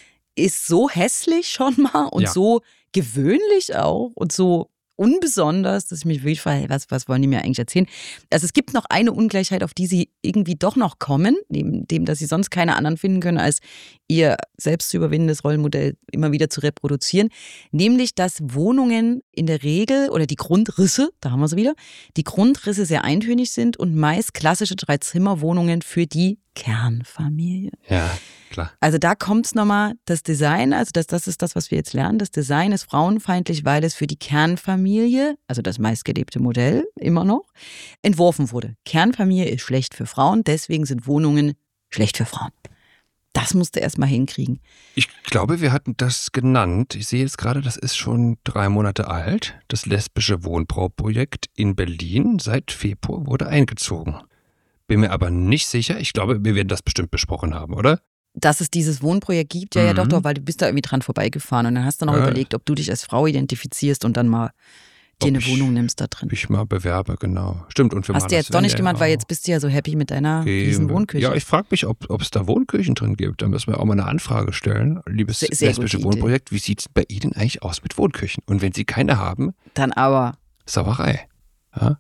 ist so hässlich schon mal und Ja. so gewöhnlich auch und so unbesonders, dass ich mich wirklich frage, hey, was, was wollen die mir eigentlich erzählen? Also es gibt noch eine Ungleichheit, auf die sie irgendwie doch noch kommen, neben dem, dass sie sonst keine anderen finden können, als ihr selbst zu überwindendes Rollenmodell immer wieder zu reproduzieren, nämlich, dass Wohnungen in der Regel oder die Grundrisse, da haben wir sie wieder, die Grundrisse sehr eintönig sind und meist klassische Drei-Zimmer-Wohnungen für die Kernfamilie. Ja, klar. Also da kommt es nochmal, das Design, also das, das ist das, was wir jetzt lernen, das Design ist frauenfeindlich, weil es für die Kernfamilie, also das meistgelebte Modell immer noch, entworfen wurde. Kernfamilie ist schlecht für Frauen, deswegen sind Wohnungen schlecht für Frauen. Das musst du erstmal hinkriegen. Ich glaube, wir hatten das genannt. Ich sehe jetzt gerade, das ist schon drei Monate alt. Das lesbische Wohnbauprojekt in Berlin seit Februar wurde eingezogen. Bin mir aber nicht sicher. Ich glaube, wir werden das bestimmt besprochen haben, oder? Dass es dieses Wohnprojekt gibt, ja, ja Mhm. doch, doch, weil du bist da irgendwie dran vorbeigefahren und dann hast du noch Ja. überlegt, ob du dich als Frau identifizierst und dann mal dir Ob eine ich- Wohnung nimmst da drin. Ob ich mal bewerbe, genau. Stimmt. Und wir Hast machen du das, jetzt doch wenn nicht der gemacht, weil auch- jetzt bist du ja so happy mit deiner riesen Wohnküche. Ja, ich frage mich, ob ob es da Wohnküchen drin gibt. Da müssen wir auch mal eine Anfrage stellen. Liebes Sehr- sehr lesbische gute Idee. Wohnprojekt, wie sieht es bei Ihnen eigentlich aus mit Wohnküchen? Und wenn Sie keine haben, Dann aber. Sauerei. Ja?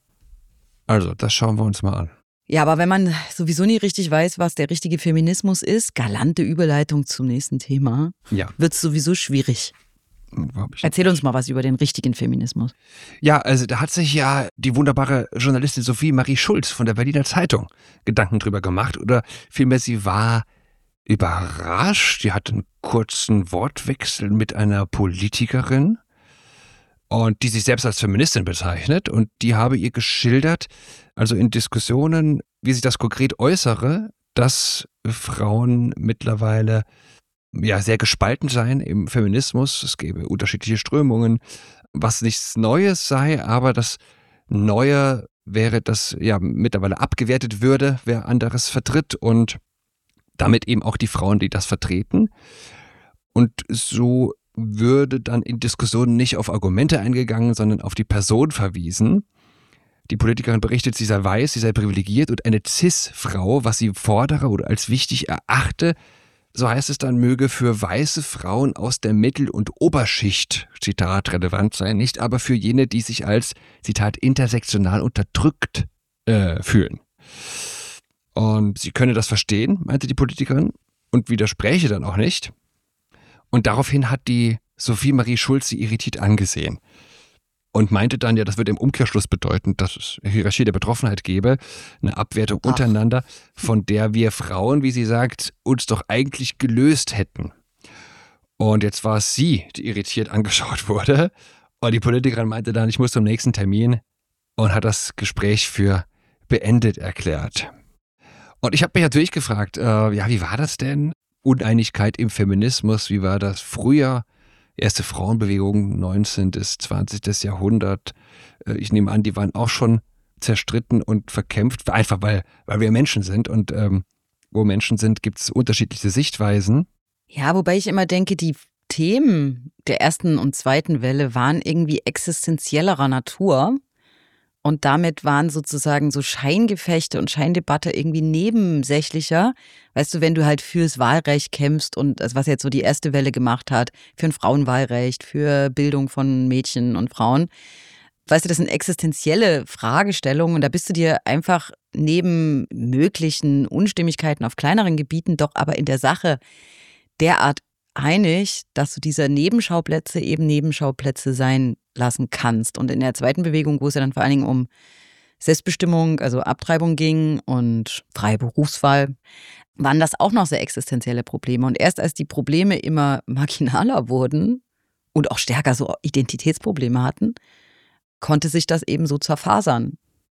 Also, das schauen wir uns mal an. Ja, aber wenn man sowieso nie richtig weiß, was der richtige Feminismus ist, galante Überleitung zum nächsten Thema, Ja. wird es sowieso schwierig. Erzähl uns mal was über den richtigen Feminismus. Ja, also da hat sich ja die wunderbare Journalistin Sophie Marie Schulz von der Berliner Zeitung Gedanken drüber gemacht. Oder vielmehr, sie war überrascht. Die hatte einen kurzen Wortwechsel mit einer Politikerin, und die sich selbst als Feministin bezeichnet. Und die habe ihr geschildert, also in Diskussionen, wie sich das konkret äußere, dass Frauen mittlerweile ja sehr gespalten seien im Feminismus. Es gäbe unterschiedliche Strömungen, was nichts Neues sei, aber das Neue wäre, dass ja mittlerweile abgewertet würde, wer anderes vertritt, und damit eben auch die Frauen, die das vertreten. Und so würde dann in Diskussionen nicht auf Argumente eingegangen, sondern auf die Person verwiesen. Die Politikerin berichtet, sie sei weiß, sie sei privilegiert und eine Cis-Frau, was sie fordere oder als wichtig erachte, so heißt es dann, möge für weiße Frauen aus der Mittel- und Oberschicht, Zitat, relevant sein, nicht aber für jene, die sich als, Zitat, intersektional unterdrückt äh, fühlen. Und sie könne das verstehen, meinte die Politikerin, und widerspräche dann auch nicht. Und daraufhin hat die Sophie Marie Schulz sie irritiert angesehen und meinte dann, ja, das würde im Umkehrschluss bedeuten, dass es eine Hierarchie der Betroffenheit gäbe, eine Abwertung Ach. untereinander, von der wir Frauen, wie sie sagt, uns doch eigentlich gelöst hätten. Und jetzt war es sie, die irritiert angeschaut wurde, und die Politikerin meinte dann, ich muss zum nächsten Termin, und hat das Gespräch für beendet erklärt. Und ich habe mich natürlich gefragt, äh, ja, wie war das denn? Uneinigkeit im Feminismus, wie war das früher? Erste Frauenbewegung, neunzehnten bis zwanzigsten Jahrhundert. Ich nehme an, die waren auch schon zerstritten und verkämpft, einfach weil, weil wir Menschen sind, und ähm, wo Menschen sind, gibt es unterschiedliche Sichtweisen. Ja, wobei ich immer denke, die Themen der ersten und zweiten Welle waren irgendwie existenziellerer Natur. Und damit waren sozusagen so Scheingefechte und Scheindebatte irgendwie nebensächlicher. Weißt du, wenn du halt fürs Wahlrecht kämpfst und also was jetzt so die erste Welle gemacht hat, für ein Frauenwahlrecht, für Bildung von Mädchen und Frauen. Weißt du, das sind existenzielle Fragestellungen, und da bist du dir einfach neben möglichen Unstimmigkeiten auf kleineren Gebieten doch aber in der Sache derart einig, dass du diese Nebenschauplätze eben Nebenschauplätze sein lassen kannst. Und in der zweiten Bewegung, wo es ja dann vor allen Dingen um Selbstbestimmung, also Abtreibung ging und freie Berufswahl, waren das auch noch sehr existenzielle Probleme. Und erst als die Probleme immer marginaler wurden und auch stärker so Identitätsprobleme hatten, konnte sich das eben so zerfasern.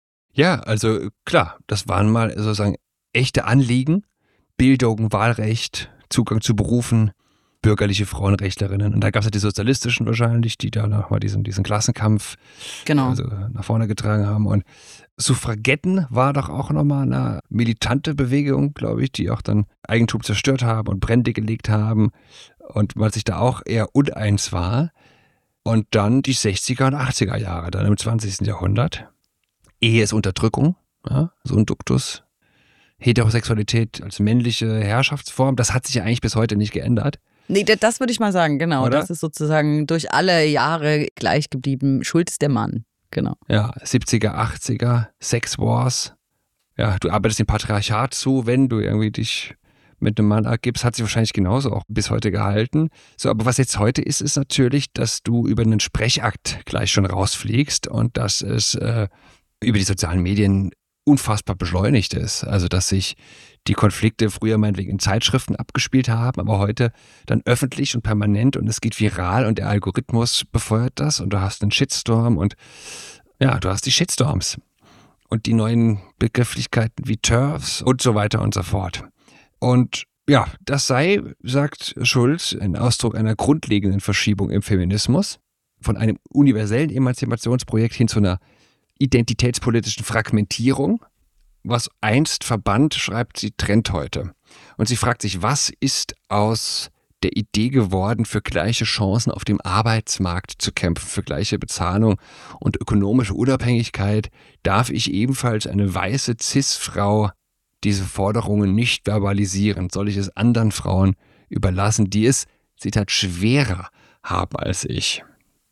Ja, also klar, das waren mal sozusagen echte Anliegen. Bildung, Wahlrecht, Zugang zu Berufen, bürgerliche Frauenrechtlerinnen. Und da gab es ja die Sozialistischen wahrscheinlich, die da nochmal diesen, diesen Klassenkampf genau. also nach vorne getragen haben. Und Suffragetten war doch auch nochmal eine militante Bewegung, glaube ich, die auch dann Eigentum zerstört haben und Brände gelegt haben. Und weil sich da auch eher uneins war. Und dann die sechziger und achtziger Jahre, dann im zwanzigsten Jahrhundert. Ehe ist Unterdrückung, ja, so ein Duktus. Heterosexualität als männliche Herrschaftsform, das hat sich ja eigentlich bis heute nicht geändert. Nee, das würde ich mal sagen, genau. Oder? Das ist sozusagen durch alle Jahre gleich geblieben. Schuld ist der Mann, genau. Ja, siebziger, achtziger, Sex Wars. Ja, du arbeitest dem Patriarchat zu, wenn du irgendwie dich mit einem Mann ergibst, hat sich wahrscheinlich genauso auch bis heute gehalten. So, aber was jetzt heute ist, ist natürlich, dass du über einen Sprechakt gleich schon rausfliegst und dass es äh, über die sozialen Medien unfassbar beschleunigt ist. Also, dass sich die Konflikte früher meinetwegen in Zeitschriften abgespielt haben, aber heute dann öffentlich und permanent, und es geht viral und der Algorithmus befeuert das und du hast einen Shitstorm und ja, du hast die Shitstorms und die neuen Begrifflichkeiten wie TERFs und so weiter und so fort. Und ja, das sei, sagt Schulz, ein Ausdruck einer grundlegenden Verschiebung im Feminismus, von einem universellen Emanzipationsprojekt hin zu einer identitätspolitischen Fragmentierung. Was einst verband, schreibt sie, trennt heute. Und sie fragt sich, was ist aus der Idee geworden, für gleiche Chancen auf dem Arbeitsmarkt zu kämpfen, für gleiche Bezahlung und ökonomische Unabhängigkeit? Darf ich ebenfalls eine weiße Cis-Frau diese Forderungen nicht verbalisieren? Soll ich es anderen Frauen überlassen, die es, Zitat, schwerer haben als ich?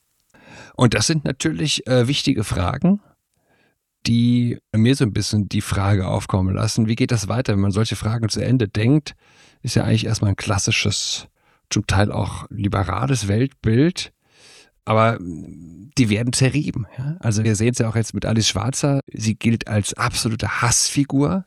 Und das sind natürlich äh, wichtige Fragen, die mir so ein bisschen die Frage aufkommen lassen, wie geht das weiter, wenn man solche Fragen zu Ende denkt? Ist ja eigentlich erstmal ein klassisches, zum Teil auch liberales Weltbild. Aber die werden zerrieben. Ja? Also wir sehen es ja auch jetzt mit Alice Schwarzer. Sie gilt als absolute Hassfigur,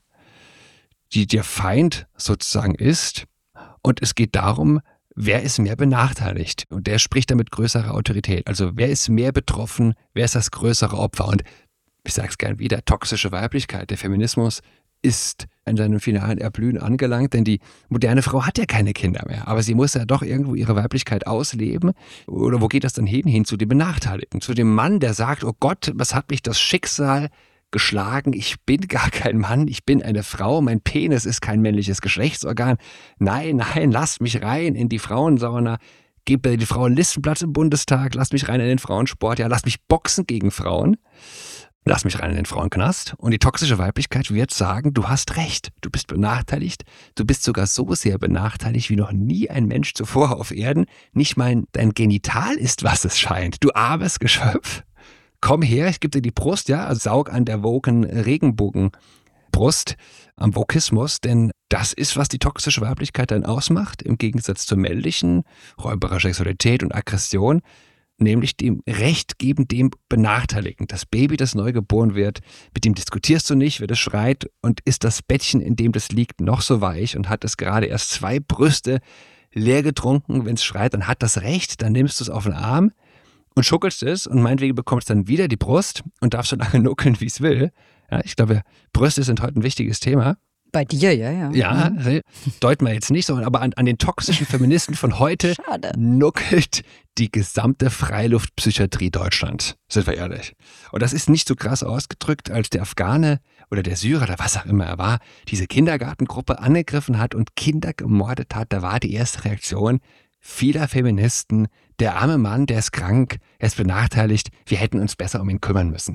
die der Feind sozusagen ist. Und es geht darum, wer ist mehr benachteiligt? Und der spricht da mit größerer Autorität. Also wer ist mehr betroffen? Wer ist das größere Opfer? Und ich sage es gern wieder, toxische Weiblichkeit. Der Feminismus ist in seinem finalen Erblühen angelangt, denn die moderne Frau hat ja keine Kinder mehr. Aber sie muss ja doch irgendwo ihre Weiblichkeit ausleben. Oder wo geht das dann hin? Hin zu den Benachteiligten. Zu dem Mann, der sagt, oh Gott, was hat mich das Schicksal geschlagen? Ich bin gar kein Mann, ich bin eine Frau. Mein Penis ist kein männliches Geschlechtsorgan. Nein, nein, lasst mich rein in die Frauensauna. Gebt mir die Frauen Listenplatz im Bundestag. Lasst mich rein in den Frauensport. Ja, lasst mich boxen gegen Frauen. Lass mich rein in den Frauenknast. Und die toxische Weiblichkeit wird sagen, du hast recht, du bist benachteiligt. Du bist sogar so sehr benachteiligt wie noch nie ein Mensch zuvor auf Erden. Nicht mal dein Genital ist, was es scheint. Du armes Geschöpf. Komm her, ich gebe dir die Brust, ja, also saug an der woken Regenbogenbrust, am Vokismus, denn das ist, was die toxische Weiblichkeit dann ausmacht, im Gegensatz zur männlichen, räuberischer Sexualität und Aggression. Nämlich dem Recht geben, dem Benachteiligten. Das Baby, das neu geboren wird, mit dem diskutierst du nicht, wird es schreit und ist das Bettchen, in dem das liegt, noch so weich und hat es gerade erst zwei Brüste leer getrunken. Wenn es schreit, dann hat das Recht, dann nimmst du es auf den Arm und schuckelst es und meinetwegen bekommst dann wieder die Brust und darfst so lange nuckeln, wie es will. Ja, ich glaube, Brüste sind heute ein wichtiges Thema. Bei dir, ja, ja. Ja, mhm. deuten wir jetzt nicht so, aber an, an den toxischen Feministen von heute Schade. nuckelt die gesamte Freiluftpsychiatrie Deutschlands, sind wir ehrlich. Und das ist nicht so krass ausgedrückt, als der Afghane oder der Syrer oder was auch immer er war, diese Kindergartengruppe angegriffen hat und Kinder gemordet hat. Da war die erste Reaktion vieler Feministen, der arme Mann, der ist krank, er ist benachteiligt, wir hätten uns besser um ihn kümmern müssen.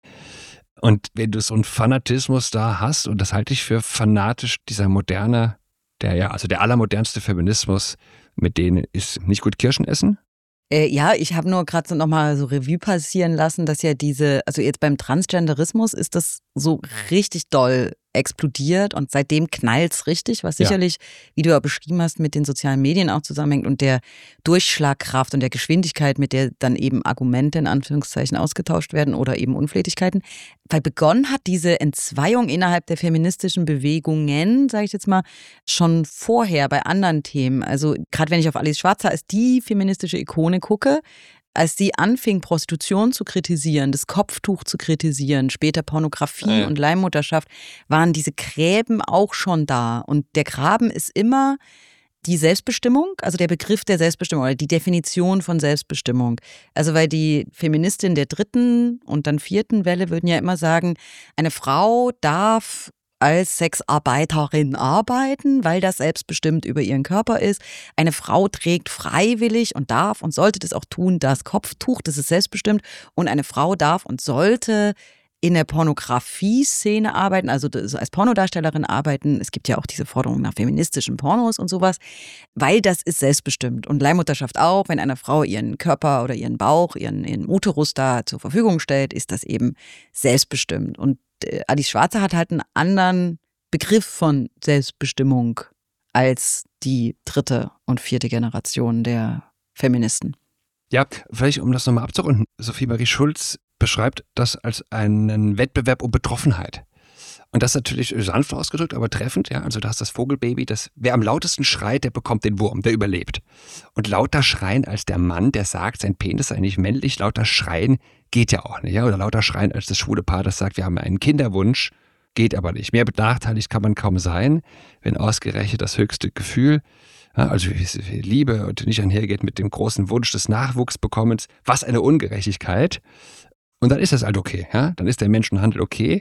Und wenn du so einen Fanatismus da hast, und das halte ich für fanatisch, dieser moderne, der ja, also der allermodernste Feminismus, mit denen ist nicht gut Kirschen essen. Äh, ja, ich habe nur gerade so nochmal so Revue passieren lassen, dass ja diese, also jetzt beim Transgenderismus ist das so richtig doll explodiert und seitdem knallt's richtig, was sicherlich, ja. wie du ja beschrieben hast, mit den sozialen Medien auch zusammenhängt und der Durchschlagkraft und der Geschwindigkeit, mit der dann eben Argumente in Anführungszeichen ausgetauscht werden oder eben Unflätigkeiten. Weil begonnen hat diese Entzweiung innerhalb der feministischen Bewegungen, sage ich jetzt mal, schon vorher bei anderen Themen. Also gerade wenn ich auf Alice Schwarzer als die feministische Ikone gucke, als sie anfing, Prostitution zu kritisieren, das Kopftuch zu kritisieren, später Pornografie ja. und Leihmutterschaft, waren diese Gräben auch schon da. Und der Graben ist immer die Selbstbestimmung, also der Begriff der Selbstbestimmung oder die Definition von Selbstbestimmung. Also weil die Feministin der dritten und dann vierten Welle würden ja immer sagen, eine Frau darf als Sexarbeiterin arbeiten, weil das selbstbestimmt über ihren Körper ist. Eine Frau trägt freiwillig und darf und sollte das auch tun, das Kopftuch, das ist selbstbestimmt. Und eine Frau darf und sollte in der Pornografie-Szene arbeiten, also als Pornodarstellerin arbeiten. Es gibt ja auch diese Forderung nach feministischen Pornos und sowas, weil das ist selbstbestimmt. Und Leihmutterschaft auch, wenn eine Frau ihren Körper oder ihren Bauch, ihren, ihren Uterus da zur Verfügung stellt, ist das eben selbstbestimmt. Und Alice Schwarzer hat halt einen anderen Begriff von Selbstbestimmung als die dritte und vierte Generation der Feministen. Ja, vielleicht um das nochmal abzurunden. Sophie Marie Schulz beschreibt das als einen Wettbewerb um Betroffenheit. Und das ist natürlich sanft ausgedrückt, aber treffend. Ja, also da ist das Vogelbaby, das, wer am lautesten schreit, der bekommt den Wurm, der überlebt. Und lauter schreien als der Mann, der sagt, sein Penis sei nicht männlich, lauter schreien geht ja auch nicht. Ja? Oder lauter schreien als das schwule Paar, das sagt, wir haben einen Kinderwunsch, geht aber nicht. Mehr benachteiligt kann man kaum sein, wenn ausgerechnet das höchste Gefühl, ja, also wie Liebe und nicht einhergeht mit dem großen Wunsch des Nachwuchsbekommens. Was eine Ungerechtigkeit. Und dann ist das halt okay. Ja? Dann ist der Menschenhandel okay.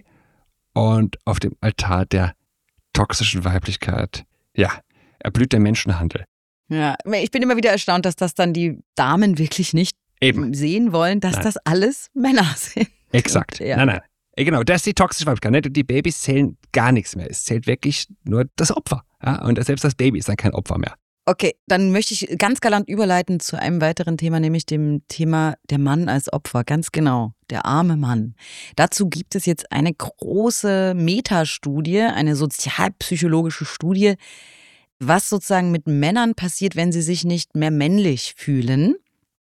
Und auf dem Altar der toxischen Weiblichkeit, ja, erblüht der Menschenhandel. Ja, ich bin immer wieder erstaunt, dass das dann die Damen wirklich nicht Eben. sehen wollen, dass nein. das alles Männer sind. Exakt. Ja. Nein, nein. Genau, das ist die toxische Weiblichkeit. Die Babys zählen gar nichts mehr. Es zählt wirklich nur das Opfer. Ja? Und selbst das Baby ist dann kein Opfer mehr. Okay, dann möchte ich ganz galant überleiten zu einem weiteren Thema, nämlich dem Thema der Mann als Opfer. Ganz genau, der arme Mann. Dazu gibt es jetzt eine große Metastudie, eine sozialpsychologische Studie, was sozusagen mit Männern passiert, wenn sie sich nicht mehr männlich fühlen.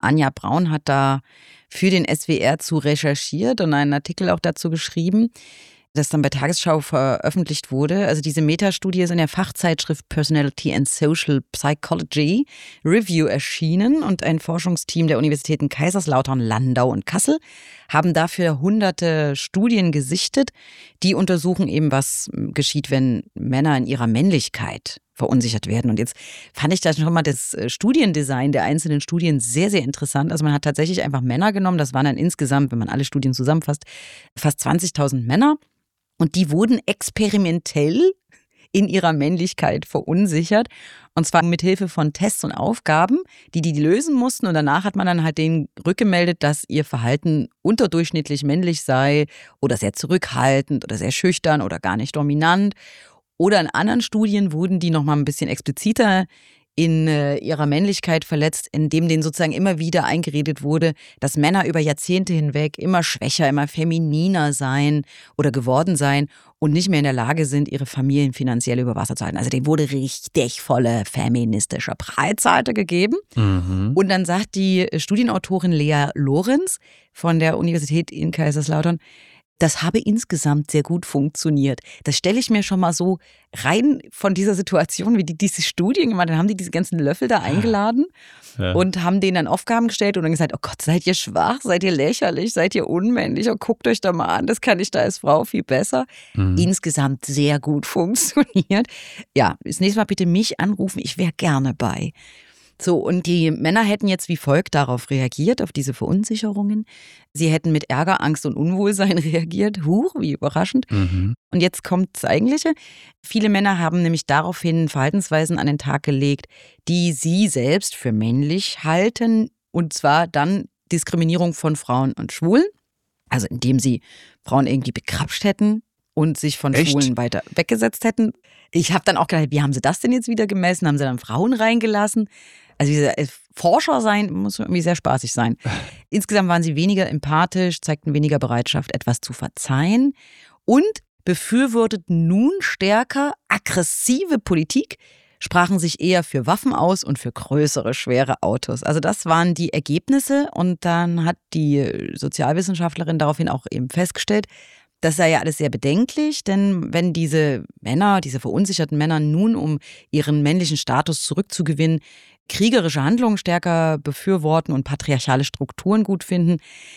Anja Braun hat da für den S W R zu recherchiert und einen Artikel auch dazu geschrieben, das dann bei Tagesschau veröffentlicht wurde. Also diese Metastudie ist in der Fachzeitschrift Personality and Social Psychology Review erschienen und ein Forschungsteam der Universitäten Kaiserslautern, Landau und Kassel haben dafür hunderte Studien gesichtet, die untersuchen eben, was geschieht, wenn Männer in ihrer Männlichkeit verunsichert werden. Und jetzt fand ich da schon mal das Studiendesign der einzelnen Studien sehr, sehr interessant. Also man hat tatsächlich einfach Männer genommen, das waren dann insgesamt, wenn man alle Studien zusammenfasst, fast zwanzigtausend Männer. Und die wurden experimentell in ihrer Männlichkeit verunsichert. Und zwar mit Hilfe von Tests und Aufgaben, die die lösen mussten. Und danach hat man dann halt denen rückgemeldet, dass ihr Verhalten unterdurchschnittlich männlich sei oder sehr zurückhaltend oder sehr schüchtern oder gar nicht dominant. Oder in anderen Studien wurden die nochmal ein bisschen expliziter in äh, ihrer Männlichkeit verletzt, indem denen sozusagen immer wieder eingeredet wurde, dass Männer über Jahrzehnte hinweg immer schwächer, immer femininer seien oder geworden seien und nicht mehr in der Lage sind, ihre Familien finanziell über Wasser zu halten. Also denen wurde richtig volle feministische Breitseite gegeben. Mhm. Und dann sagt die Studienautorin Lea Lorenz von der Universität in Kaiserslautern, das habe insgesamt sehr gut funktioniert. Das stelle ich mir schon mal so rein von dieser Situation, wie die diese Studien gemacht haben. Dann haben die diese ganzen Löffel da eingeladen ja. und haben denen dann Aufgaben gestellt und dann gesagt, oh Gott, seid ihr schwach, seid ihr lächerlich, seid ihr unmännlich, oh, guckt euch da mal an, das kann ich da als Frau viel besser. Mhm. Insgesamt sehr gut funktioniert. Ja, das nächste Mal bitte mich anrufen, ich wäre gerne bei. So, und die Männer hätten jetzt wie folgt darauf reagiert, auf diese Verunsicherungen. Sie hätten mit Ärger, Angst und Unwohlsein reagiert. Huch, wie überraschend. Mhm. Und jetzt kommt das Eigentliche. Viele Männer haben nämlich daraufhin Verhaltensweisen an den Tag gelegt, die sie selbst für männlich halten. Und zwar dann Diskriminierung von Frauen und Schwulen. Also indem sie Frauen irgendwie bekrapscht hätten und sich von Echt? Schwulen weiter weggesetzt hätten. Ich habe dann auch gedacht, wie haben sie das denn jetzt wieder gemessen? Haben sie dann Frauen reingelassen? Also dieser Forscher sein muss irgendwie sehr spaßig sein. Insgesamt waren sie weniger empathisch, zeigten weniger Bereitschaft, etwas zu verzeihen und befürworteten nun stärker aggressive Politik, sprachen sich eher für Waffen aus und für größere, schwere Autos. Also das waren die Ergebnisse und dann hat die Sozialwissenschaftlerin daraufhin auch eben festgestellt, das sei ja alles sehr bedenklich, denn wenn diese Männer, diese verunsicherten Männer nun, um ihren männlichen Status zurückzugewinnen, kriegerische Handlungen stärker befürworten und patriarchale Strukturen gut finden,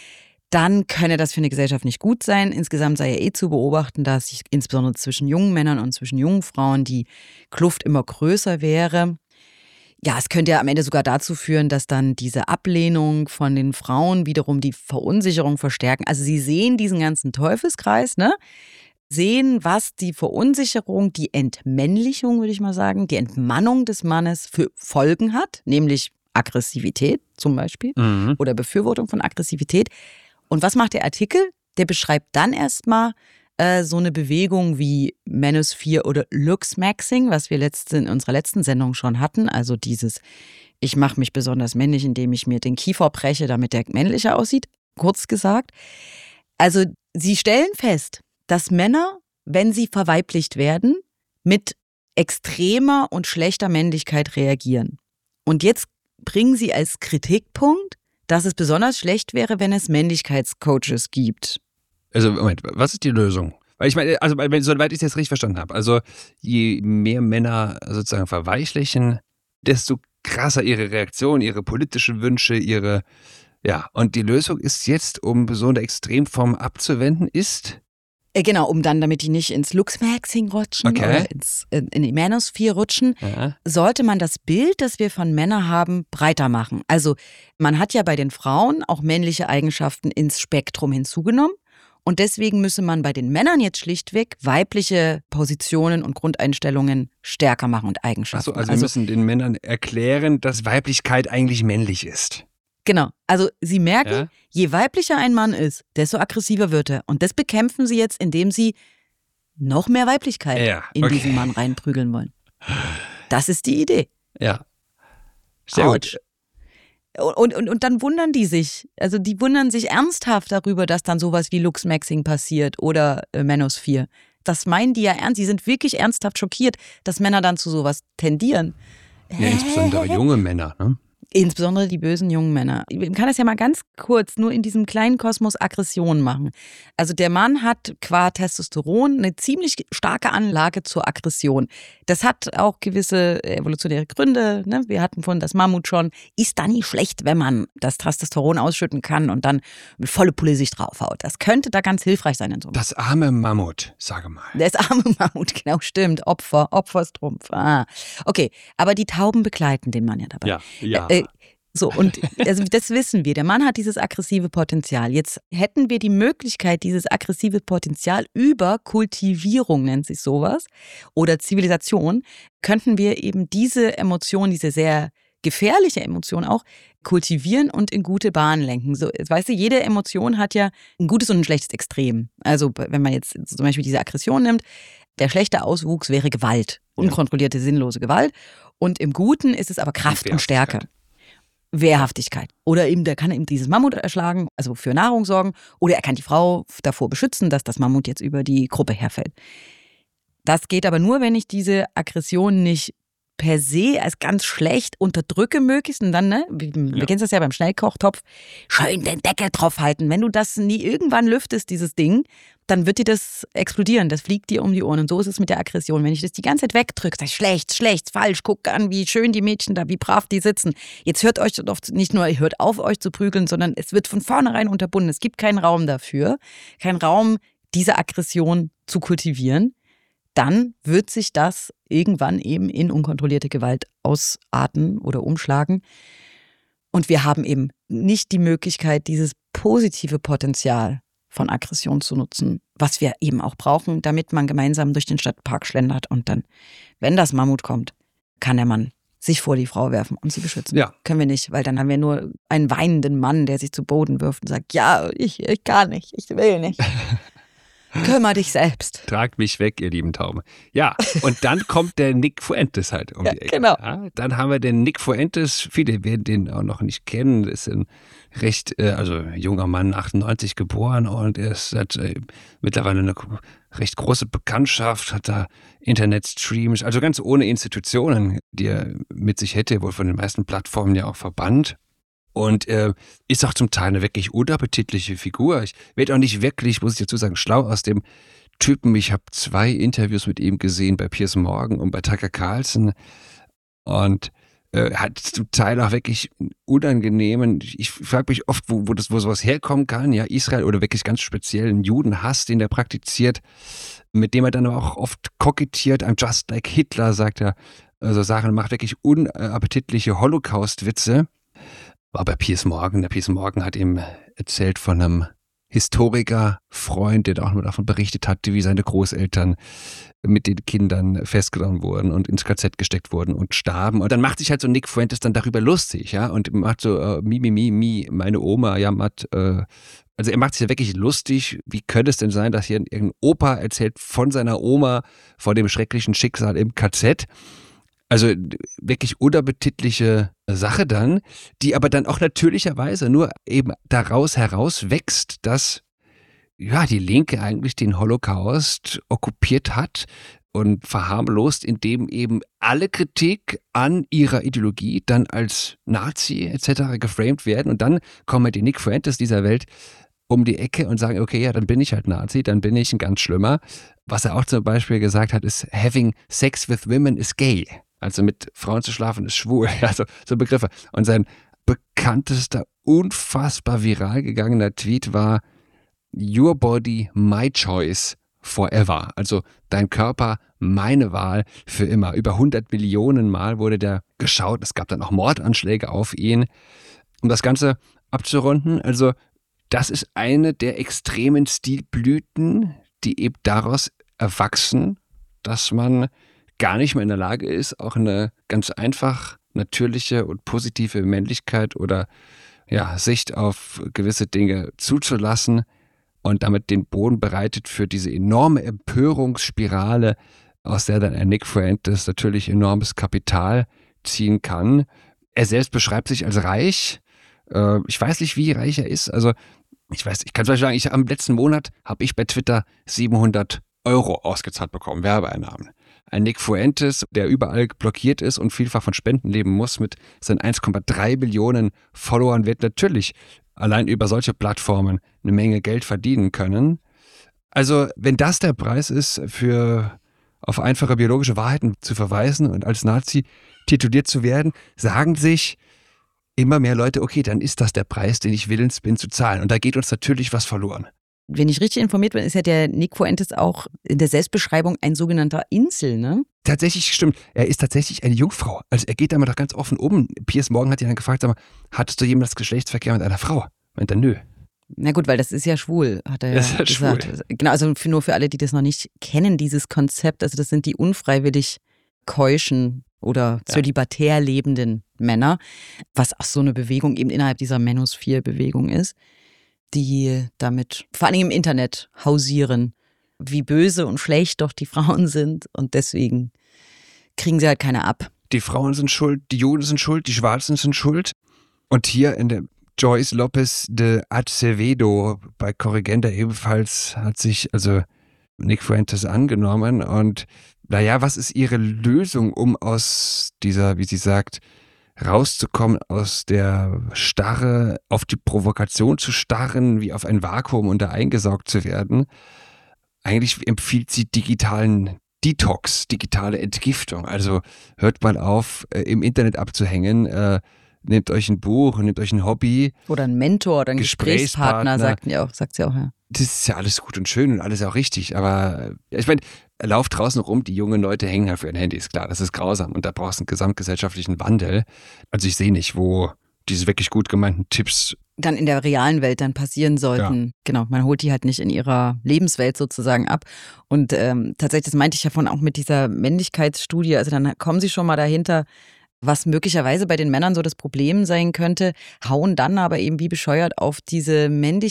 dann könne das für eine Gesellschaft nicht gut sein. Insgesamt sei ja eh zu beobachten, dass sich insbesondere zwischen jungen Männern und zwischen jungen Frauen die Kluft immer größer wäre. Ja, es könnte ja am Ende sogar dazu führen, dass dann diese Ablehnung von den Frauen wiederum die Verunsicherung verstärken. Also sie sehen diesen ganzen Teufelskreis, ne? Sehen, was die Verunsicherung, die Entmännlichung, würde ich mal sagen, die Entmannung des Mannes für Folgen hat, nämlich Aggressivität zum Beispiel mhm. oder Befürwortung von Aggressivität. Und was macht der Artikel? Der beschreibt dann erstmal äh, so eine Bewegung wie Manosphere oder Looksmaxing, was wir letzte, in unserer letzten Sendung schon hatten. Also dieses, ich mache mich besonders männlich, indem ich mir den Kiefer breche, damit der männlicher aussieht, kurz gesagt. Also sie stellen fest, dass Männer, wenn sie verweiblicht werden, mit extremer und schlechter Männlichkeit reagieren. Und jetzt bringen sie als Kritikpunkt, dass es besonders schlecht wäre, wenn es Männlichkeitscoaches gibt. Also Moment, was ist die Lösung? Weil ich meine, also soweit ich es jetzt richtig verstanden habe, also je mehr Männer sozusagen verweichlichen, desto krasser ihre Reaktion, ihre politischen Wünsche, ihre, ja, und die Lösung ist jetzt, um so eine Extremform abzuwenden, ist... Genau, um dann, damit die nicht ins Looksmaxing rutschen okay. oder ins, in, in die Manosphere rutschen, ja. sollte man das Bild, das wir von Männern haben, breiter machen. Also man hat ja bei den Frauen auch männliche Eigenschaften ins Spektrum hinzugenommen und deswegen müsse man bei den Männern jetzt schlichtweg weibliche Positionen und Grundeinstellungen stärker machen und Eigenschaften. Ach so, also, also wir müssen den Männern erklären, dass Weiblichkeit eigentlich männlich ist. Genau, also sie merken, ja? je weiblicher ein Mann ist, desto aggressiver wird er. Und das bekämpfen sie jetzt, indem sie noch mehr Weiblichkeit ja, okay. in diesen Mann reinprügeln wollen. Das ist die Idee. Ja, sehr Ouch. gut. Und, und, und dann wundern die sich, also die wundern sich ernsthaft darüber, dass dann sowas wie Looksmaxing passiert oder äh, Manosphere. Das meinen die ja ernst, die sind wirklich ernsthaft schockiert, dass Männer dann zu sowas tendieren. Ja, insbesondere junge Männer, ne? Insbesondere die bösen jungen Männer. Man kann das ja mal ganz kurz nur in diesem kleinen Kosmos Aggression machen. Also der Mann hat qua Testosteron eine ziemlich starke Anlage zur Aggression. Das hat auch gewisse evolutionäre Gründe. Ne? Wir hatten vorhin das Mammut schon. Ist da nicht schlecht, wenn man das Testosteron ausschütten kann und dann mit volle Pulle sich draufhaut. Das könnte da ganz hilfreich sein in so einem. Das arme Mammut, sage mal. Das arme Mammut, genau, stimmt. Opfer, Opferstrumpf. Ah. Okay, aber die Tauben begleiten den Mann ja dabei. Ja, ja. Äh, So, und also das wissen wir. Der Mann hat dieses aggressive Potenzial. Jetzt hätten wir die Möglichkeit, dieses aggressive Potenzial über Kultivierung, nennt sich sowas, oder Zivilisation, könnten wir eben diese Emotion, diese sehr gefährliche Emotion auch, kultivieren und in gute Bahnen lenken. So, weißt du, jede Emotion hat ja ein gutes und ein schlechtes Extrem. Also wenn man jetzt zum Beispiel diese Aggression nimmt, der schlechte Auswuchs wäre Gewalt, unkontrollierte, sinnlose Gewalt. Und im Guten ist es aber Kraft und Stärke. Wehrhaftigkeit. Oder eben, der kann eben dieses Mammut erschlagen, also für Nahrung sorgen, oder er kann die Frau davor beschützen, dass das Mammut jetzt über die Gruppe herfällt. Das geht aber nur, wenn ich diese Aggression nicht per se als ganz schlecht unterdrücke möglichst und dann, ne, wir ja. kennen das ja beim Schnellkochtopf, schön den Deckel drauf halten. Wenn du das nie irgendwann lüftest, dieses Ding, dann wird dir das explodieren, das fliegt dir um die Ohren. Und so ist es mit der Aggression. Wenn ich das die ganze Zeit wegdrücke, sag ich, schlecht, schlecht, falsch, guck an, wie schön die Mädchen da, wie brav die sitzen. Jetzt hört euch oft nicht nur, hört auf, euch zu prügeln, sondern es wird von vornherein unterbunden. Es gibt keinen Raum dafür, keinen Raum, diese Aggression zu kultivieren. Dann wird sich das irgendwann eben in unkontrollierte Gewalt ausarten oder umschlagen. Und wir haben eben nicht die Möglichkeit, dieses positive Potenzial von Aggression zu nutzen, was wir eben auch brauchen, damit man gemeinsam durch den Stadtpark schlendert und dann, wenn das Mammut kommt, kann der Mann sich vor die Frau werfen und sie beschützen. Ja. Können wir nicht, weil dann haben wir nur einen weinenden Mann, der sich zu Boden wirft und sagt, ja, ich, ich kann nicht, ich will nicht. Kümmer dich selbst. Tragt mich weg, ihr lieben Tauben. Ja, und dann kommt der Nick Fuentes halt um ja, die Ecke. Genau. Ja, dann haben wir den Nick Fuentes, viele werden den auch noch nicht kennen, das ist ein recht, äh, also junger Mann, achtundneunzig geboren und er ist, hat äh, mittlerweile eine recht große Bekanntschaft, hat da Internetstreams, also ganz ohne Institutionen, die er mit sich hätte, wohl von den meisten Plattformen ja auch verbannt. Und äh, ist auch zum Teil eine wirklich unappetitliche Figur. Ich werde auch nicht wirklich, muss ich dazu sagen, schlau aus dem Typen. Ich habe zwei Interviews mit ihm gesehen bei Piers Morgan und bei Tucker Carlson. Und äh, hat zum Teil auch wirklich unangenehmen, ich frage mich oft, wo, wo, das, wo sowas herkommen kann. Ja, Israel oder wirklich ganz speziellen Judenhass, den er praktiziert, mit dem er dann aber auch oft kokettiert. I'm just like Hitler, sagt er. Also Sachen, macht wirklich unappetitliche Holocaust-Witze. War bei Piers Morgan. Der Piers Morgan hat ihm erzählt von einem Historiker-Freund, der auch nur davon berichtet hatte, wie seine Großeltern mit den Kindern festgenommen wurden und ins K Z gesteckt wurden und starben. Und dann macht sich halt so Nick Fuentes dann darüber lustig, ja, und macht so, äh, mi, mi, mi, mi, meine Oma jammert, äh, also er macht sich ja wirklich lustig. Wie könnte es denn sein, dass hier irgendein Opa erzählt von seiner Oma vor dem schrecklichen Schicksal im K Z? Also wirklich unappetitliche Sache dann, die aber dann auch natürlicherweise nur eben daraus heraus wächst, dass ja die Linke eigentlich den Holocaust okkupiert hat und verharmlost, indem eben alle Kritik an ihrer Ideologie dann als Nazi et cetera geframed werden und dann kommen die Nick Fuentes dieser Welt um die Ecke und sagen, okay, ja, dann bin ich halt Nazi, dann bin ich ein ganz Schlimmer. Was er auch zum Beispiel gesagt hat, ist, having sex with women is gay. Also mit Frauen zu schlafen ist schwul, also so Begriffe. Und sein bekanntester, unfassbar viral gegangener Tweet war Your body, my choice forever. Also dein Körper, meine Wahl für immer. Über hundert Millionen Mal wurde der geschaut. Es gab dann auch Mordanschläge auf ihn. Um das Ganze abzurunden, also das ist eine der extremen Stilblüten, die eben daraus erwachsen, dass man gar nicht mehr in der Lage ist, auch eine ganz einfach natürliche und positive Männlichkeit oder ja, Sicht auf gewisse Dinge zuzulassen und damit den Boden bereitet für diese enorme Empörungsspirale, aus der dann ein Nick Fuentes natürlich enormes Kapital ziehen kann. Er selbst beschreibt sich als reich. Äh, ich weiß nicht, wie reich er ist. Also ich weiß, ich kann zum Beispiel sagen, ich, am letzten Monat habe ich bei Twitter siebenhundert Euro ausgezahlt bekommen, Werbeeinnahmen. ein Nick Fuentes, der überall blockiert ist und vielfach von Spenden leben muss, mit seinen eins Komma drei Billionen Followern wird natürlich allein über solche Plattformen eine Menge Geld verdienen können. Also wenn das der Preis ist, für auf einfache biologische Wahrheiten zu verweisen und als Nazi tituliert zu werden, sagen sich immer mehr Leute, okay, dann ist das der Preis, den ich willens bin zu zahlen. Und da geht uns natürlich was verloren. Wenn ich richtig informiert bin, ist ja der Nick Fuentes auch in der Selbstbeschreibung ein sogenannter Insel, ne? Tatsächlich stimmt. Er ist tatsächlich eine Jungfrau. Also er geht damit doch ganz offen um. Piers Morgan hat ihn dann gefragt, sag mal, hattest du jemals Geschlechtsverkehr mit einer Frau? Meint er, nö. Na gut, weil das ist ja schwul, hat er ja Das ist halt gesagt. schwul. Genau, also für, nur für alle, die das noch nicht kennen, dieses Konzept, also das sind die unfreiwillig keuschen oder zölibatär lebenden Männer, was auch so eine Bewegung eben innerhalb dieser Manosphere-Bewegung ist, die damit vor allem im Internet hausieren, wie böse und schlecht doch die Frauen sind und deswegen kriegen sie halt keine ab. Die Frauen sind schuld, die Juden sind schuld, die Schwarzen sind schuld. Und hier in der Joyce Lopez de Acevedo bei Corrigenda ebenfalls hat sich also Nick Fuentes angenommen. Und naja, was ist ihre Lösung, um aus dieser, wie sie sagt, rauszukommen, aus der Starre, auf die Provokation zu starren, wie auf ein Vakuum und da eingesaugt zu werden? Eigentlich empfiehlt sie digitalen Detox, digitale Entgiftung. Also hört mal auf, äh, im Internet abzuhängen, äh, nehmt euch ein Buch, nehmt euch ein Hobby. Oder ein Mentor oder ein Gesprächspartner, Gesprächspartner. sagt, ja auch, sagt sie auch, ja. Das ist ja alles gut und schön und alles auch richtig, aber äh, ich meine, lauft draußen rum, die jungen Leute hängen halt für ihren Handys, klar, das ist grausam und da brauchst du einen gesamtgesellschaftlichen Wandel. Also ich sehe nicht, wo diese wirklich gut gemeinten Tipps dann in der realen Welt dann passieren sollten. Ja. Genau, man holt die halt nicht in ihrer Lebenswelt sozusagen ab. Und ähm, tatsächlich, das meinte ich ja vorhin auch mit dieser Männlichkeitsstudie, also dann kommen sie schon mal dahinter, was möglicherweise bei den Männern so das Problem sein könnte, hauen dann aber eben wie bescheuert auf diese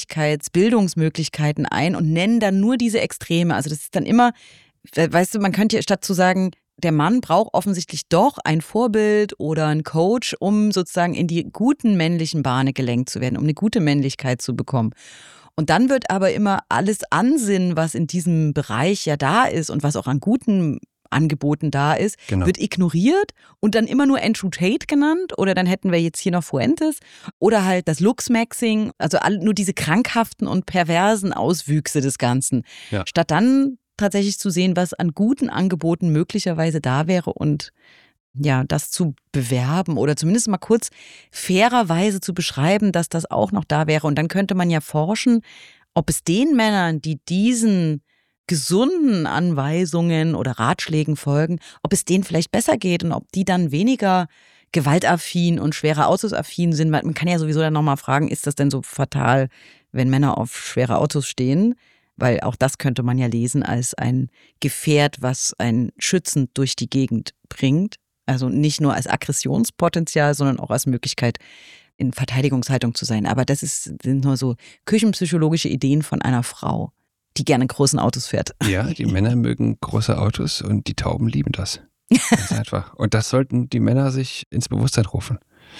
Männlichkeitsbildungsmöglichkeiten ein und nennen dann nur diese Extreme. Also das ist dann immer, weißt du, man könnte ja statt zu sagen, der Mann braucht offensichtlich doch ein Vorbild oder einen Coach, um sozusagen in die guten männlichen Bahne gelenkt zu werden, um eine gute Männlichkeit zu bekommen. Und dann wird aber immer alles Ansinnen, was in diesem Bereich ja da ist und was auch an guten Angeboten da ist, Genau. wird ignoriert und dann immer nur Andrew Tate genannt oder dann hätten wir jetzt hier noch Fuentes oder halt das Looksmaxing, also all, nur diese krankhaften und perversen Auswüchse des Ganzen. Ja. Statt dann tatsächlich zu sehen, was an guten Angeboten möglicherweise da wäre und ja, das zu bewerben oder zumindest mal kurz fairerweise zu beschreiben, dass das auch noch da wäre. Und dann könnte man ja forschen, ob es den Männern, die diesen gesunden Anweisungen oder Ratschlägen folgen, ob es denen vielleicht besser geht und ob die dann weniger gewaltaffin und schwere Autos affin sind. Weil man kann ja sowieso dann nochmal fragen, ist das denn so fatal, wenn Männer auf schwere Autos stehen? Weil auch das könnte man ja lesen als ein Gefährt, was einen schützend durch die Gegend bringt. Also nicht nur als Aggressionspotenzial, sondern auch als Möglichkeit, in Verteidigungshaltung zu sein. Aber das ist, sind nur so küchenpsychologische Ideen von einer Frau, die gerne in großen Autos fährt. Ja, die Männer mögen große Autos und die Tauben lieben das. Ganz einfach. Und das sollten die Männer sich ins Bewusstsein rufen.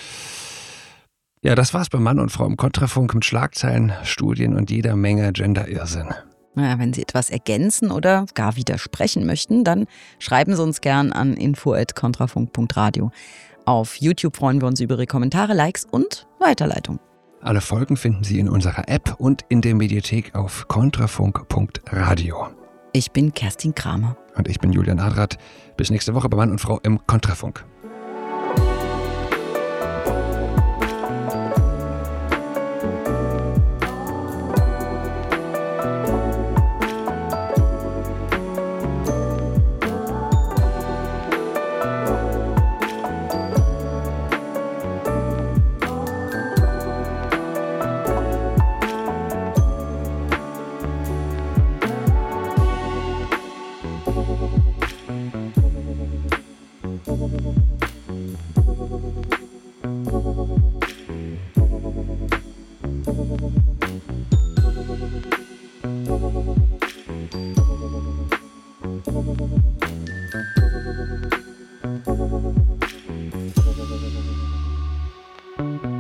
Ja, das war's bei Mann und Frau im Kontrafunk mit Schlagzeilen, Studien und jeder Menge Gender-Irrsinn. Naja, wenn Sie etwas ergänzen oder gar widersprechen möchten, dann schreiben Sie uns gern an info at kontrafunk punkt radio. Auf YouTube freuen wir uns über Ihre Kommentare, Likes und Weiterleitung. Alle Folgen finden Sie in unserer App und in der Mediathek auf kontrafunk punkt radio. Ich bin Kerstin Kramer. Und ich bin Julian Adrat. Bis nächste Woche bei Mann und Frau im Kontrafunk. Thank you.